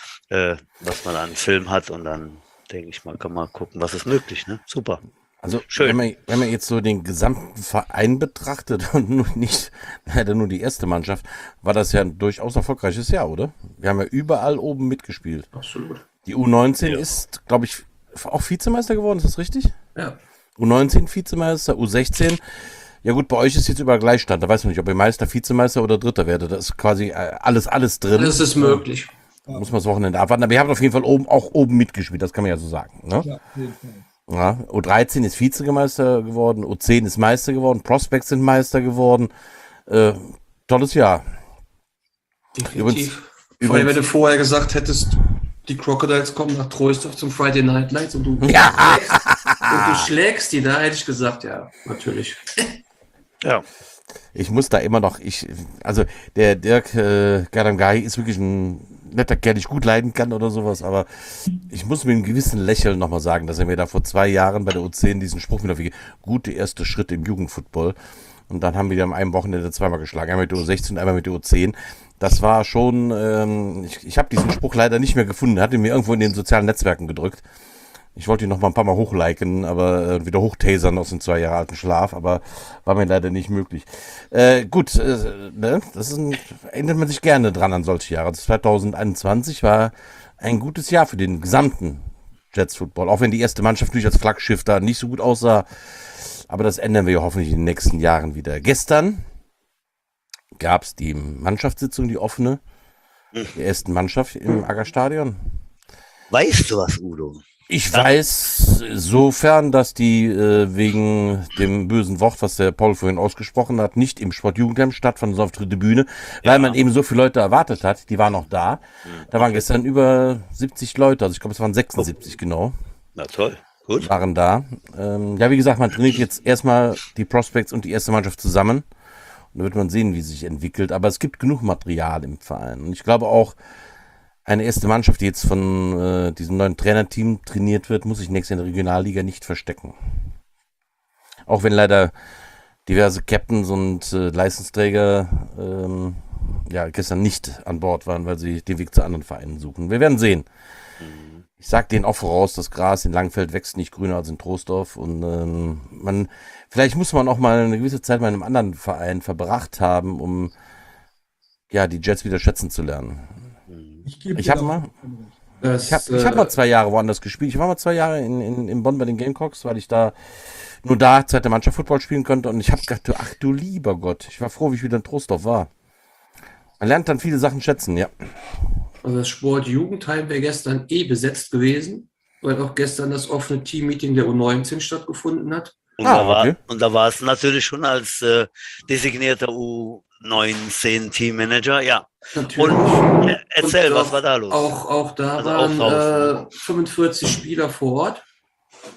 was man an Film hat und dann denke ich mal, kann man gucken, was ist möglich, ne? Super. Also schön. Wenn man jetzt so den gesamten Verein betrachtet und nicht leider nur die erste Mannschaft, war das ja ein durchaus erfolgreiches Jahr, oder? Wir haben ja überall oben mitgespielt. Absolut. Die U19 ist, glaube ich, auch Vizemeister geworden, ist das richtig? Ja. U19 Vizemeister, U16. Ja gut, bei euch ist jetzt über Gleichstand. Da weiß man nicht, ob ihr Meister, Vizemeister oder Dritter werdet. Da ist quasi alles drin. Das ist möglich. Muss man das Wochenende abwarten. Aber ihr habt auf jeden Fall oben mitgespielt, das kann man ja so sagen. Ne? Ja, auf jeden Fall. Ja, U13 ist Vizemeister geworden, U10 ist Meister geworden, Prospects sind Meister geworden. Tolles Jahr. Definitiv. Vor allem, wenn du vorher gesagt hättest, die Crocodiles kommen nach Troisdorf zum Friday Night Lights und du schlägst die da, hätte ich gesagt, ja, natürlich. Ja. Ich muss da immer noch, also der Dirk Gadamgai ist wirklich ein netter Kerl, den ich gut leiden kann oder sowas, aber ich muss mit einem gewissen Lächeln nochmal sagen, dass er mir da vor 2 Jahren bei der U10 diesen Spruch wieder wie gute erste Schritt im Jugendfootball und dann haben wir am einem Wochenende zweimal geschlagen, einmal mit der U16 und einmal mit der U10. Das war schon, ich habe diesen Spruch leider nicht mehr gefunden, er hat ihn mir irgendwo in den sozialen Netzwerken gedrückt. Ich wollte ihn noch mal ein paar Mal hochliken, aber wieder hochtasern aus dem 2 Jahre alten Schlaf, aber war mir leider nicht möglich. Gut, ne? Erinnert man sich gerne dran an solche Jahre. 2021 war ein gutes Jahr für den gesamten Jets Football, auch wenn die erste Mannschaft natürlich als Flaggschiff da nicht so gut aussah. Aber das ändern wir ja hoffentlich in den nächsten Jahren wieder. Gestern gab es die Mannschaftssitzung, die offene, der ersten Mannschaft im Aggerstadion. Weißt du was, Udo? Ich weiß sofern, dass die wegen dem bösen Wort, was der Paul vorhin ausgesprochen hat, nicht im Sportjugendheim stattfand, sondern auf der Tribüne, weil man eben so viele Leute erwartet hat. Die waren noch da. Da waren gestern über 70 Leute, also ich glaube, es waren 76 genau. Na toll, gut. Waren da. Ja, wie gesagt, man trainiert jetzt erstmal die Prospects und die erste Mannschaft zusammen. Und da wird man sehen, wie es sich entwickelt. Aber es gibt genug Material im Verein. Und ich glaube auch, eine erste Mannschaft, die jetzt von diesem neuen Trainerteam trainiert wird, muss sich nächstes Jahr in der Regionalliga nicht verstecken. Auch wenn leider diverse Captains und Leistungsträger gestern nicht an Bord waren, weil sie den Weg zu anderen Vereinen suchen. Wir werden sehen. Ich sage denen auch voraus, das Gras in Langfeld wächst nicht grüner als in Troisdorf. Und vielleicht muss man auch mal eine gewisse Zeit mal in einem anderen Verein verbracht haben, um die Jets wieder schätzen zu lernen. Ich habe mal 2 Jahre woanders gespielt. Ich war mal 2 Jahre in Bonn bei den Gamecocks, weil ich da nur zweite Mannschaft Football spielen konnte. Und ich habe gedacht, ach du lieber Gott, ich war froh, wie ich wieder in Troisdorf war. Man lernt dann viele Sachen schätzen, ja. Also das Sportjugendheim wäre gestern besetzt gewesen, weil auch gestern das offene Team-Meeting der U19 stattgefunden hat. Und da war es natürlich schon als designierter U19 Teammanager, ja. Natürlich. Und erzähl, was war da los? Auch da Also waren 45 Spieler vor Ort.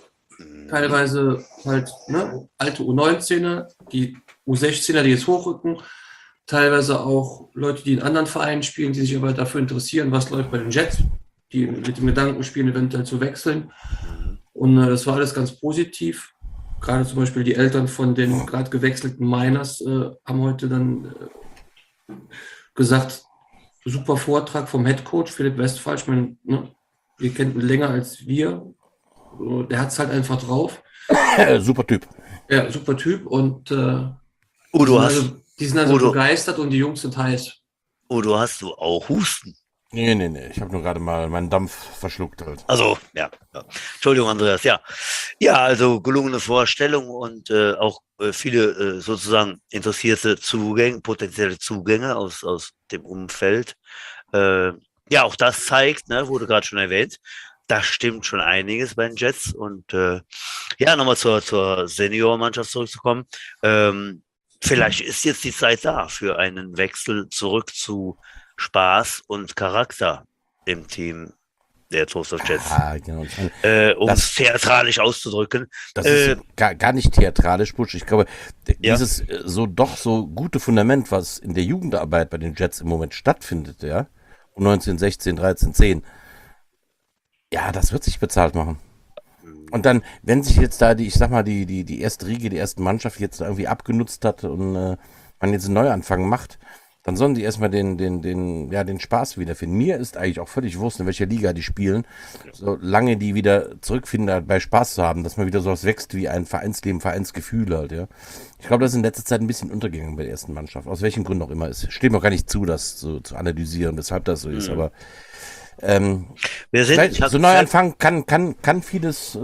teilweise halt alte U19er, die U16er, die jetzt hochrücken, teilweise auch Leute, die in anderen Vereinen spielen, die sich aber dafür interessieren, was läuft bei den Jets, die mit dem Gedanken spielen, eventuell zu wechseln. Und das war alles ganz positiv. Gerade zum Beispiel die Eltern von den gerade gewechselten Miners haben heute dann gesagt, super Vortrag vom Headcoach Philipp Westphal. Ich meine, ihr kennt ihn länger als wir. Der hat es halt einfach drauf. Super Typ. Ja, super Typ. Und die sind also begeistert und die Jungs sind heiß. Udo, hast du auch Husten? Nee. Ich habe nur gerade mal meinen Dampf verschluckt halt. Also, ja. Entschuldigung, Andreas, ja. Ja, also gelungene Vorstellung und auch viele sozusagen interessierte Zugänge, potenzielle Zugänge aus dem Umfeld. Ja, auch das zeigt, wurde gerade schon erwähnt, da stimmt schon einiges bei den Jets. Und ja, nochmal zur Seniormannschaft zurückzukommen. Vielleicht ist jetzt die Zeit da für einen Wechsel zurück zu Spaß und Charakter im Team der Toast of Jets. Genau. Um es theatralisch auszudrücken. Das ist gar nicht theatralisch, Butch. Ich glaube, dieses so gute Fundament, was in der Jugendarbeit bei den Jets im Moment stattfindet, ja, um 19, 16, 13, 10, ja, das wird sich bezahlt machen. Und dann, wenn sich jetzt da die erste Riege, die erste Mannschaft jetzt irgendwie abgenutzt hat und man jetzt einen Neuanfang macht, dann sollen die erstmal den Spaß wiederfinden. Mir ist eigentlich auch völlig wurscht, in welcher Liga die spielen, solange die wieder zurückfinden, dabei Spaß zu haben, dass man wieder sowas wächst wie ein Vereinsleben, Vereinsgefühl halt, ja. Ich glaube, das ist in letzter Zeit ein bisschen untergegangen bei der ersten Mannschaft, aus welchen Gründen auch immer. Es steht mir auch gar nicht zu, das so zu analysieren, weshalb das so ist, aber so ein Neuanfang kann vieles,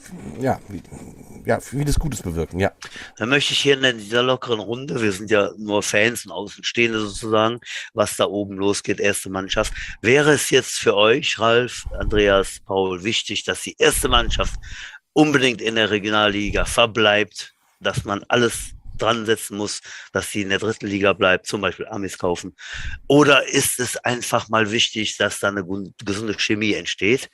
vieles Gutes bewirken, ja. Dann möchte ich hier in dieser lockeren Runde, wir sind ja nur Fans und Außenstehende sozusagen, was da oben losgeht, erste Mannschaft. Wäre es jetzt für euch, Ralf, Andreas, Paul, wichtig, dass die erste Mannschaft unbedingt in der Regionalliga verbleibt, dass man alles dran setzen muss, dass sie in der dritten Liga bleibt, zum Beispiel Amis kaufen? Oder ist es einfach mal wichtig, dass da eine gesunde Chemie entsteht?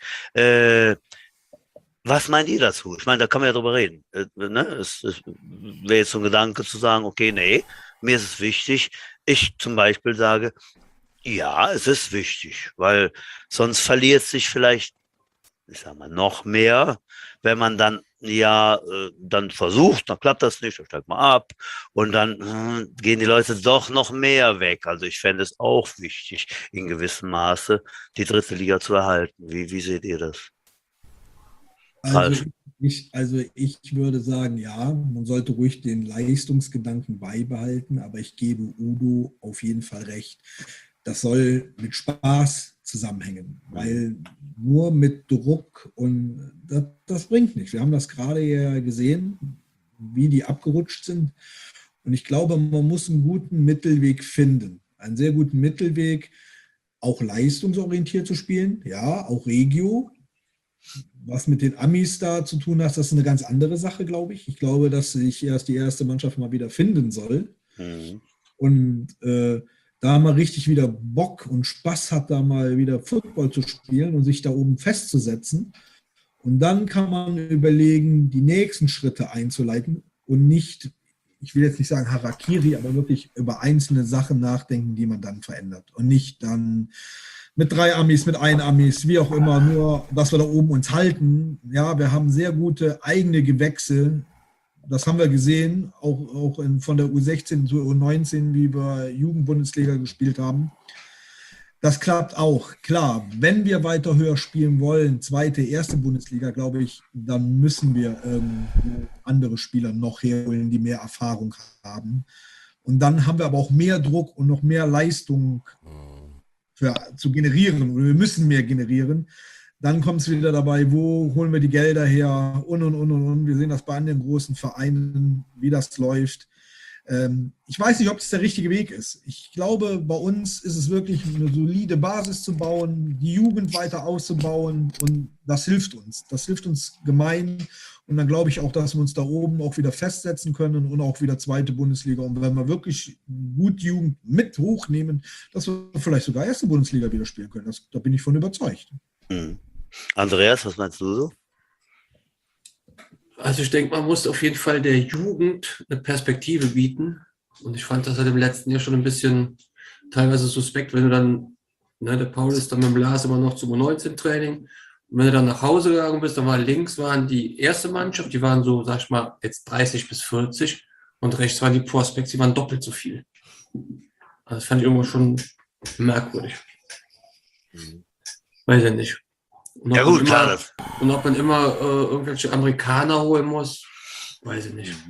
Was meint ihr dazu? Ich meine, da kann man ja drüber reden. Es wäre jetzt so ein Gedanke zu sagen, okay, nee, mir ist es wichtig. Ich zum Beispiel sage, ja, es ist wichtig, weil sonst verliert sich vielleicht, ich sag mal, noch mehr, wenn man dann dann versucht, dann klappt das nicht, dann steigt man ab und dann gehen die Leute doch noch mehr weg. Also ich fände es auch wichtig, in gewissem Maße die dritte Liga zu erhalten. Wie seht ihr das? Also ich würde sagen, ja, man sollte ruhig den Leistungsgedanken beibehalten, aber ich gebe Udo auf jeden Fall recht. Das soll mit Spaß zusammenhängen, weil nur mit Druck und das bringt nichts. Wir haben das gerade ja gesehen, wie die abgerutscht sind. Und ich glaube, man muss einen guten Mittelweg finden. Einen sehr guten Mittelweg, auch leistungsorientiert zu spielen, ja, auch Regio. Was mit den Amis da zu tun hat, das ist eine ganz andere Sache, glaube ich. Ich glaube, dass sich erst die erste Mannschaft mal wieder finden soll. Und da mal richtig wieder Bock und Spaß hat, da mal wieder Football zu spielen und sich da oben festzusetzen. Und dann kann man überlegen, die nächsten Schritte einzuleiten und nicht, ich will jetzt nicht sagen Harakiri, aber wirklich über einzelne Sachen nachdenken, die man dann verändert. Und nicht dann mit 3 Amis, mit 1 Amis, wie auch immer, nur, dass wir da oben uns halten. Ja, wir haben sehr gute eigene Gewächse. Das haben wir gesehen, auch von der U16 zur U19, wie wir Jugendbundesliga gespielt haben. Das klappt auch. Klar, wenn wir weiter höher spielen wollen, zweite, erste Bundesliga, glaube ich, dann müssen wir andere Spieler noch herholen, die mehr Erfahrung haben. Und dann haben wir aber auch mehr Druck und noch mehr Leistung zu generieren. Oder wir müssen mehr generieren. Dann kommt es wieder dabei, wo holen wir die Gelder her und. Wir sehen das bei anderen großen Vereinen, wie das läuft. Ich weiß nicht, ob das der richtige Weg ist. Ich glaube, bei uns ist es wirklich eine solide Basis zu bauen, die Jugend weiter auszubauen und das hilft uns. Das hilft uns gemein und dann glaube ich auch, dass wir uns da oben auch wieder festsetzen können und auch wieder zweite Bundesliga. Und wenn wir wirklich gut Jugend mit hochnehmen, dass wir vielleicht sogar erste Bundesliga wieder spielen können. Da bin ich von überzeugt. Andreas, was meinst du so? Also ich denke, man muss auf jeden Fall der Jugend eine Perspektive bieten. Und ich fand das halt im letzten Jahr schon ein bisschen teilweise suspekt, wenn du dann, ne, der Paul ist dann mit dem Lars immer noch zum U19-Training. Und wenn du dann nach Hause gegangen bist, dann war links waren die erste Mannschaft, die waren so, sag ich mal, jetzt 30 bis 40 und rechts waren die Prospects, die waren doppelt so viel. Also das fand ich irgendwo schon merkwürdig. Weiß ich nicht. Und Ja ob man gut, klar. immer, und ob man immer irgendwelche Amerikaner holen muss, weiß ich nicht.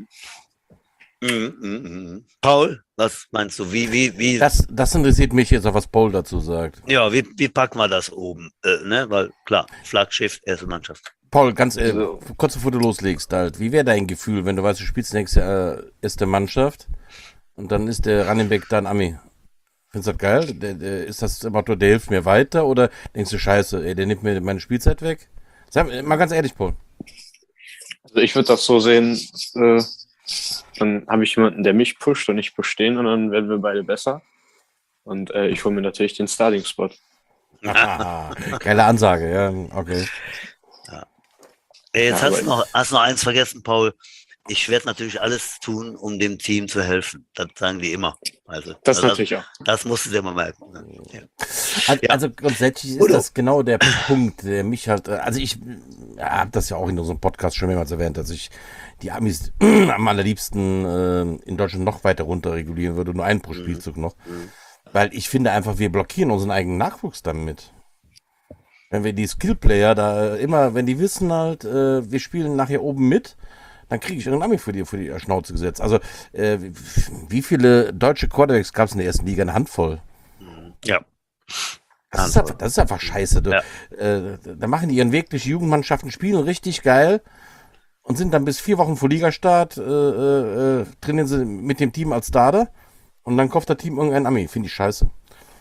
Paul, was meinst du? Wie, Das interessiert mich jetzt auch, was Paul dazu sagt. ja, wie packen wir das oben? Ne? Weil klar, Flaggschiff, erste Mannschaft. Paul, ganz kurz bevor du loslegst, halt, wie wäre dein Gefühl, wenn du weißt, du spielst nächstes Jahr erste Mannschaft und dann ist der Running Back dann Ami? Findest du das geil? Ist das immer der hilft mir weiter oder denkst du, scheiße, ey, der nimmt mir meine Spielzeit weg? Sag mal ganz ehrlich, Paul. Also ich würde das so sehen, dann habe ich jemanden, der mich pusht und ich push den und dann werden wir beide besser. Und ich hole mir natürlich den Starting-Spot. Geile Ansage, ja, okay. Jetzt Ja, hast du noch eins vergessen, Paul. Ich werde natürlich alles tun, um dem Team zu helfen. Das sagen die immer. Also, Das natürlich auch. Das musst du dir mal merken. Ne? Ja. Also grundsätzlich ist das genau der Punkt, der mich halt, also ich habe das ja auch in unserem Podcast schon mehrmals erwähnt, dass ich die Amis am allerliebsten in Deutschland noch weiter runter regulieren würde, nur einen pro Spielzug noch. Weil ich finde einfach, wir blockieren unseren eigenen Nachwuchs damit. Wenn wir die Skillplayer da immer, wenn die wissen halt, wir spielen nachher oben mit, dann kriege ich irgendeinen Ami für die Schnauze gesetzt. Also, wie viele deutsche Quarterbacks gab es in der ersten Liga? Eine Handvoll. Ja. Das ist einfach scheiße. Da machen die ihren wirklich Jugendmannschaften, spielen richtig geil und sind dann bis 4 Wochen vor Ligastart, trainieren sie mit dem Team als Starter und dann kauft das Team irgendeinen Ami. Finde ich scheiße.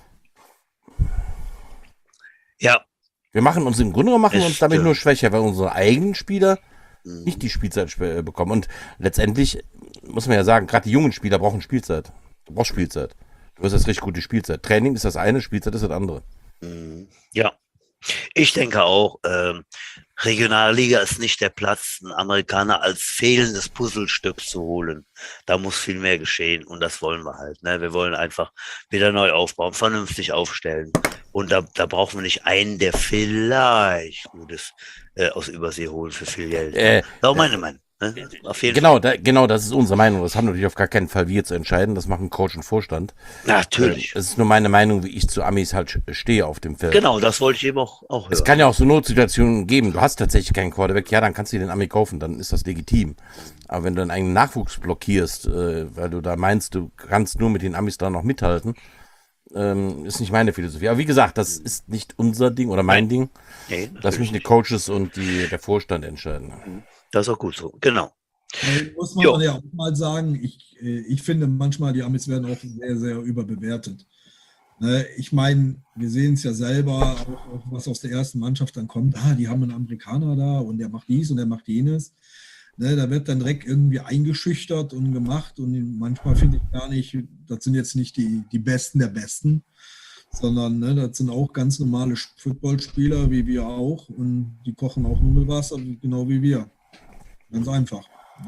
Ja. Wir machen uns im Grunde genommen damit stimmt. nur schwächer, weil unsere eigenen Spieler nicht die Spielzeit bekommen. Und letztendlich muss man ja sagen, gerade die jungen Spieler brauchen Spielzeit. Du brauchst Spielzeit. Du hast jetzt richtig gute Spielzeit. Training ist das eine, Spielzeit ist das andere. Ja. Ich denke auch, Regionalliga ist nicht der Platz, einen Amerikaner als fehlendes Puzzlestück zu holen. Da muss viel mehr geschehen und das wollen wir halt. Ne? Wir wollen einfach wieder neu aufbauen, vernünftig aufstellen. Und da brauchen wir nicht einen, der vielleicht Gutes aus Übersee holen für viel Geld. Das ist auch meine Meinung. Ne? Auf jeden Fall. Genau, das ist unsere Meinung. Das haben natürlich auf gar keinen Fall wir zu entscheiden. Das machen Coach und Vorstand. Natürlich. Es ist nur meine Meinung, wie ich zu Amis halt stehe auf dem Feld. Genau, das wollte ich eben auch hören. Es kann ja auch so Notsituationen geben. Du hast tatsächlich keinen Quarterback. Ja, dann kannst du den Ami kaufen. Dann ist das legitim. Aber wenn du deinen eigenen Nachwuchs blockierst, weil du da meinst, du kannst nur mit den Amis da noch mithalten, ist nicht meine Philosophie. Aber wie gesagt, das ist nicht unser Ding oder mein Ding. Nee, Lass mich die Coaches und der Vorstand entscheiden. das ist auch gut so, genau. Muss man ja auch mal sagen, ich finde manchmal, die Amis werden auch sehr, sehr überbewertet. Ne, ich meine, wir sehen es ja selber, auch was aus der ersten Mannschaft dann kommt, die haben einen Amerikaner da und der macht dies und der macht jenes. Ne, da wird dann direkt irgendwie eingeschüchtert und gemacht und manchmal finde ich gar nicht, das sind jetzt nicht die Besten der Besten, sondern das sind auch ganz normale Footballspieler wie wir auch und die kochen auch Nudelwasser, genau wie wir. Ganz einfach.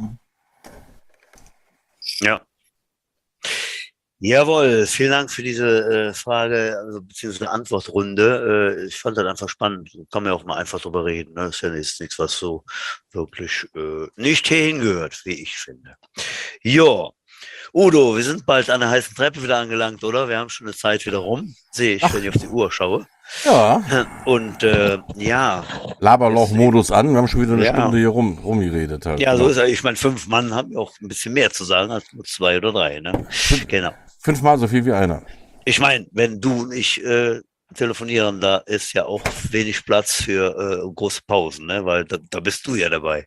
Ja. Jawohl, vielen Dank für diese Frage, also beziehungsweise Antwortrunde. Ich fand das einfach spannend. Kann man ja auch mal einfach drüber reden. Ne? Das ist ja nichts, was so wirklich nicht hingehört, wie ich finde. Ja. Udo, wir sind bald an der heißen Treppe wieder angelangt, oder? Wir haben schon eine Zeit wieder rum. Sehe ich, wenn ich auf die Uhr schaue. Ja. Und ja. Laberloch-Modus an. Wir haben schon wieder eine Stunde hier rumgeredet. Halt. Ja, so ist er. Ich meine, 5 Mann haben auch ein bisschen mehr zu sagen als nur 2 oder 3. Ne? Genau. 5-mal so viel wie einer. Ich meine, wenn du und ich telefonieren, da ist ja auch wenig Platz für große Pausen, ne? Weil da bist du ja dabei.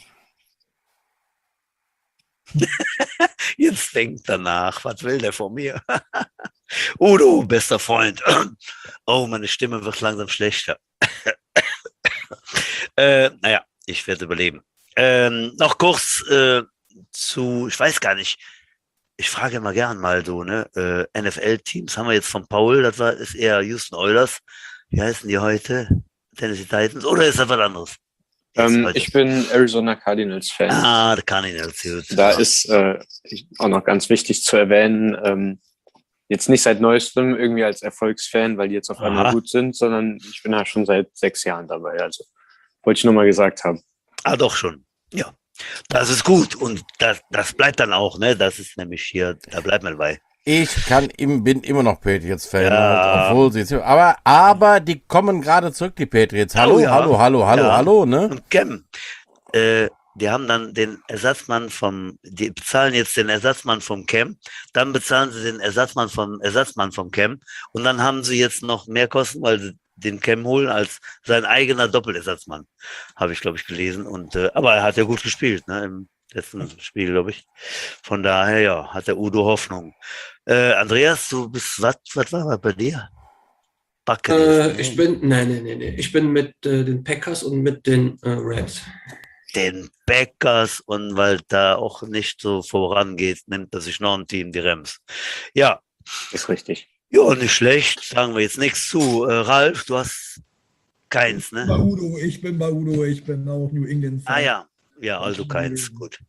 Jetzt denkt danach, was will der von mir? Udo, bester Freund. Oh, meine Stimme wird langsam schlechter. Naja, ich werde überleben. Noch kurz zu, ich weiß gar nicht, ich frage immer gern mal so, ne? NFL-Teams haben wir jetzt von Paul, ist eher Houston Oilers. Wie heißen die heute? Tennessee Titans oder ist das was anderes? Ich bin Arizona Cardinals-Fan. Der Cardinals. Gut. Da ist auch noch ganz wichtig zu erwähnen, jetzt nicht seit neuestem irgendwie als Erfolgsfan, weil die jetzt auf einmal gut sind, sondern ich bin da schon seit 6 Jahren dabei. Also wollte ich nur mal gesagt haben. Doch schon. Ja. Das ist gut und das bleibt dann auch, ne? Das ist nämlich hier, da bleibt man bei. Ich bin immer noch Patriots-Fan, Ja. obwohl sie jetzt, aber die kommen gerade zurück, die Patriots. Hallo, ja. hallo, ne? Und Cam, die haben dann den Ersatzmann die bezahlen jetzt den Ersatzmann vom Cam, dann bezahlen sie den Ersatzmann vom Cam und dann haben sie jetzt noch mehr Kosten, weil sie den Cam holen als sein eigener Doppelersatzmann, habe ich, glaube ich, gelesen. Und aber er hat ja gut gespielt, ne, im letzten Spiel, glaube ich. Von daher, ja, hat der Udo Hoffnung. Andreas, du bist, was war bei dir? Ich bin mit den Packers und mit den Rams. Den Packers, und weil da auch nicht so vorangeht, nimmt er sich noch ein Team, die Rams. Ja. Ist richtig. Ja, nicht schlecht, sagen wir jetzt nichts zu. Ralf, du hast keins, ne? Ich bin bei Udo, ich bin auch New England. Ja, also keins, gut.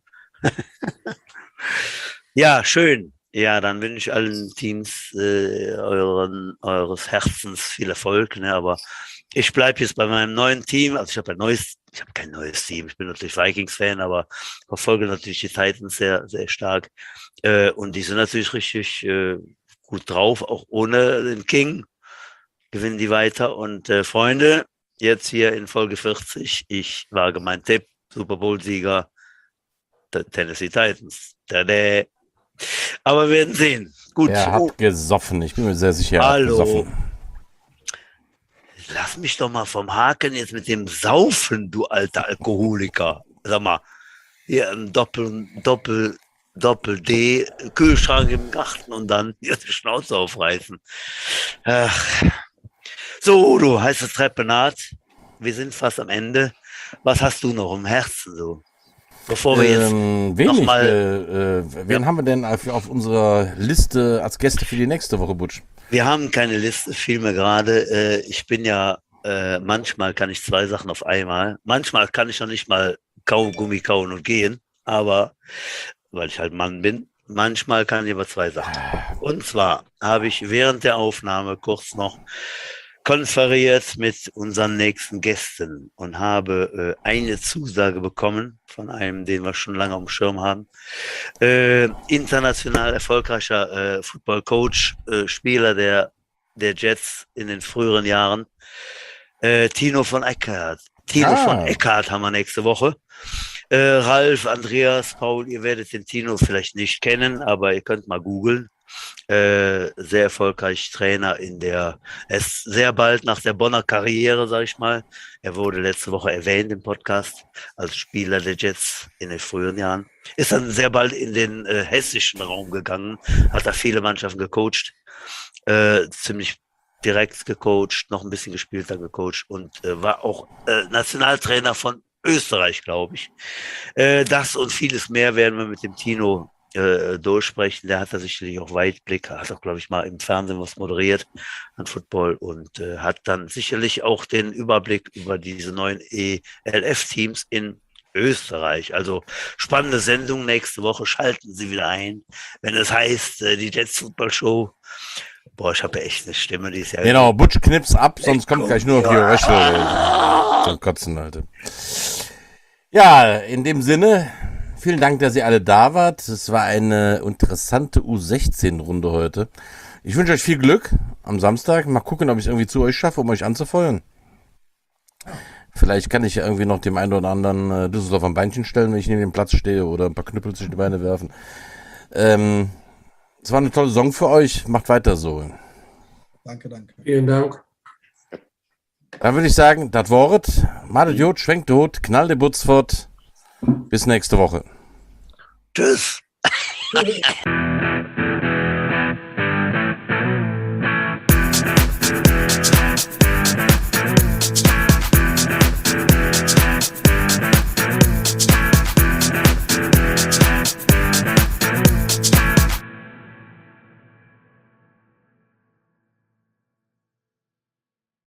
Ja, schön. Ja, dann wünsche ich allen Teams eures Herzens viel Erfolg, ne? Aber ich bleibe jetzt bei meinem neuen Team. Also ich habe kein neues Team. Ich bin natürlich Vikings-Fan, aber verfolge natürlich die Titans sehr, sehr stark. Und die sind natürlich richtig gut drauf, auch ohne den King gewinnen die weiter. Und Freunde, jetzt hier in Folge 40, ich wage meinen Tipp, Super Bowl-Sieger, der Tennessee Titans. Tada. Aber wir werden sehen. Gut. Er hat gesoffen, ich bin mir sehr sicher, er hat gesoffen. Lass mich doch mal vom Haken jetzt mit dem Saufen, du alter Alkoholiker. Sag mal, hier ein Doppel-D, Kühlschrank im Garten und dann hier die Schnauze aufreißen. Ach. So, Udo, heiße Treppe naht. Wir sind fast am Ende. Was hast du noch im Herzen so? Bevor wir jetzt wenig. Wen haben wir denn auf unserer Liste als Gäste für die nächste Woche, Butsch? Wir haben keine Liste, fiel mir gerade. Ich bin ja, manchmal kann ich 2 Sachen auf einmal. Manchmal kann ich noch nicht mal Kaugummi kauen und gehen, aber weil ich halt Mann bin. Manchmal kann ich aber 2 Sachen. Und zwar habe ich während der Aufnahme kurz noch konferiert mit unseren nächsten Gästen und habe eine Zusage bekommen von einem, den wir schon lange auf dem Schirm haben. International erfolgreicher Football-Coach, Spieler der Jets in den früheren Jahren. Tino von Eckhardt. Von Eckhardt haben wir nächste Woche. Ralf, Andreas, Paul, ihr werdet den Tino vielleicht nicht kennen, aber ihr könnt mal googeln. Sehr erfolgreich Trainer er ist sehr bald nach der Bonner Karriere, sag ich mal. Er wurde letzte Woche erwähnt im Podcast als Spieler der Jets in den frühen Jahren. Ist dann sehr bald in den hessischen Raum gegangen, hat da viele Mannschaften gecoacht, ziemlich direkt gecoacht, noch ein bisschen gespielt, dann gecoacht und war auch Nationaltrainer von Österreich, glaube ich. Das und vieles mehr werden wir mit dem Tino durchsprechen. Der hat da sicherlich auch Weitblick, hat auch, glaube ich, mal im Fernsehen was moderiert an Football und hat dann sicherlich auch den Überblick über diese neuen ELF-Teams in Österreich. Also spannende Sendung nächste Woche. Schalten Sie wieder ein, wenn es heißt, die Jets Football Show. Boah, ich habe ja echt eine Stimme, die ist ja... Genau, Butch knips ab, sonst kommt gleich nur auf die Röchel zum Kotzen, Leute. Ja, in dem Sinne... Vielen Dank, dass ihr alle da wart. Es war eine interessante U16-Runde heute. Ich wünsche euch viel Glück am Samstag. Mal gucken, ob ich es irgendwie zu euch schaffe, um euch anzufeuern. Vielleicht kann ich ja irgendwie noch dem einen oder anderen Düsseldorf am Beinchen stellen, wenn ich neben dem Platz stehe oder ein paar Knüppel zwischen die Beine werfen. Es war eine tolle Saison für euch. Macht weiter so. Danke. Vielen Dank. Dann würde ich sagen, das Wort. Madet Jod, schwenkt Hut, knall de Butz fort. Bis nächste Woche. Tschüss.